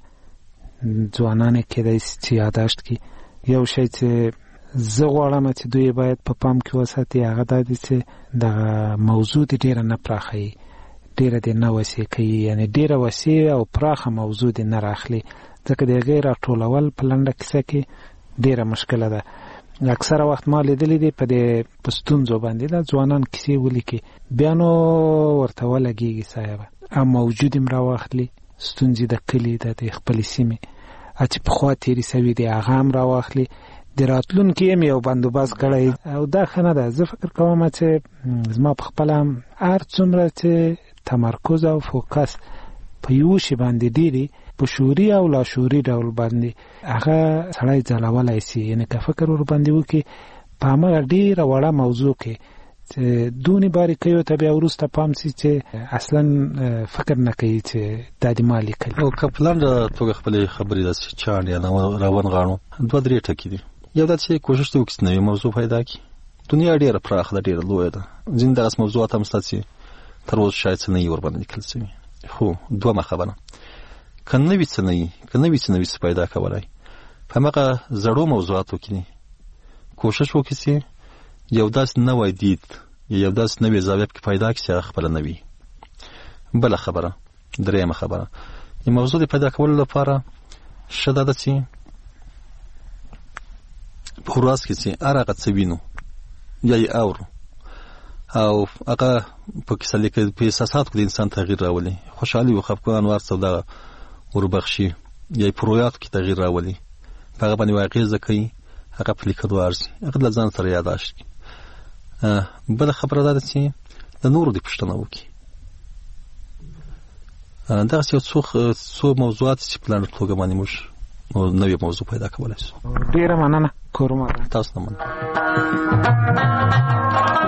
ځوانان کېدای چې یاداشت کی یو شی چې زه غواړم چې دوی باید په پام کې وساتي هغه دا دي چې د موضوع ډیره نه پراخه ډیره د نه وسیع کوي، یعنی ډیره وسیع او پراخه موضوع د نه راخلي، ځکه د غیر ټولول په لنډه کیسه کې ډیره مشکله ده. اکثره وخت ما لیدلې دي په دې پستونزو باندې دا ځوانان کیسې ولیکي بیا نو ورته ولګيږي صاحب ام موجود ام راوخلي ستونزې د کلی د خپل سیمه چې په خوا تیری سوي دي هغه هم راوخلي د راتلونکي هم یو بندوبست کړی، او دا خنه ده. زه فکر کوم چې زما په خپل هم هر څومره چې تمرکز او فوکس په یو شی باندې دی په شعوري او لاشعوري ډول باندې هغه سړی ځلولای شي، یعنی که فکر ور باندې وکي په هغه ډیره وړه موضوع کې چې دونی باری کوي ته بیا ورسته پام سي چې اصلا فکر نه کوي چې د دې مالی کوي. او کپلان د توګه خپل خبرې د چان یا روان غاڼو دوه درې ټکی دي. یو د چې کوشش ته وکړي نوې موضوع پیدا کړي. دنیا ډیره پراخه ده، ډیره لویه ده، ځین دغه موضوعات هم ستاسو تر اوسه شاید څه نه ور باندې لیکل شوی. خو دوه خبره کنه وی څه نه کنه وی څه نه وی پیدا کولای په هغه زړو موضوعاتو کې کوشش وکړي چې یو داس نوې دید یو داس نوې زاویه کې پیدا کړي خپل نوې. بل خبره درېمه خبره موضوع د پیدا کولو لپاره ښه ده چې په ورځ کې چې هر هغه څه وینو یا یې اورو او هغه په کیسه لیکل په احساساتو کې د انسان تغییر راولي، خوشحالي او خفګان ورڅ او دغه وربخشي یا په رویاتو کې تغییر راولي، په هغه باندې واقعیزه کوي، هغه په لیکلو ارزي، هغه له ځان سره یاداشت کړي. بله خبره دا ده چې د نورو د پوښتنه وکړي. دغسې یو څو څو موضوعات چې په لنډه توګه باندې موږ نوې موضوع پیدا کولی شو. ډېره مننه. کورما تاسو نه مننه.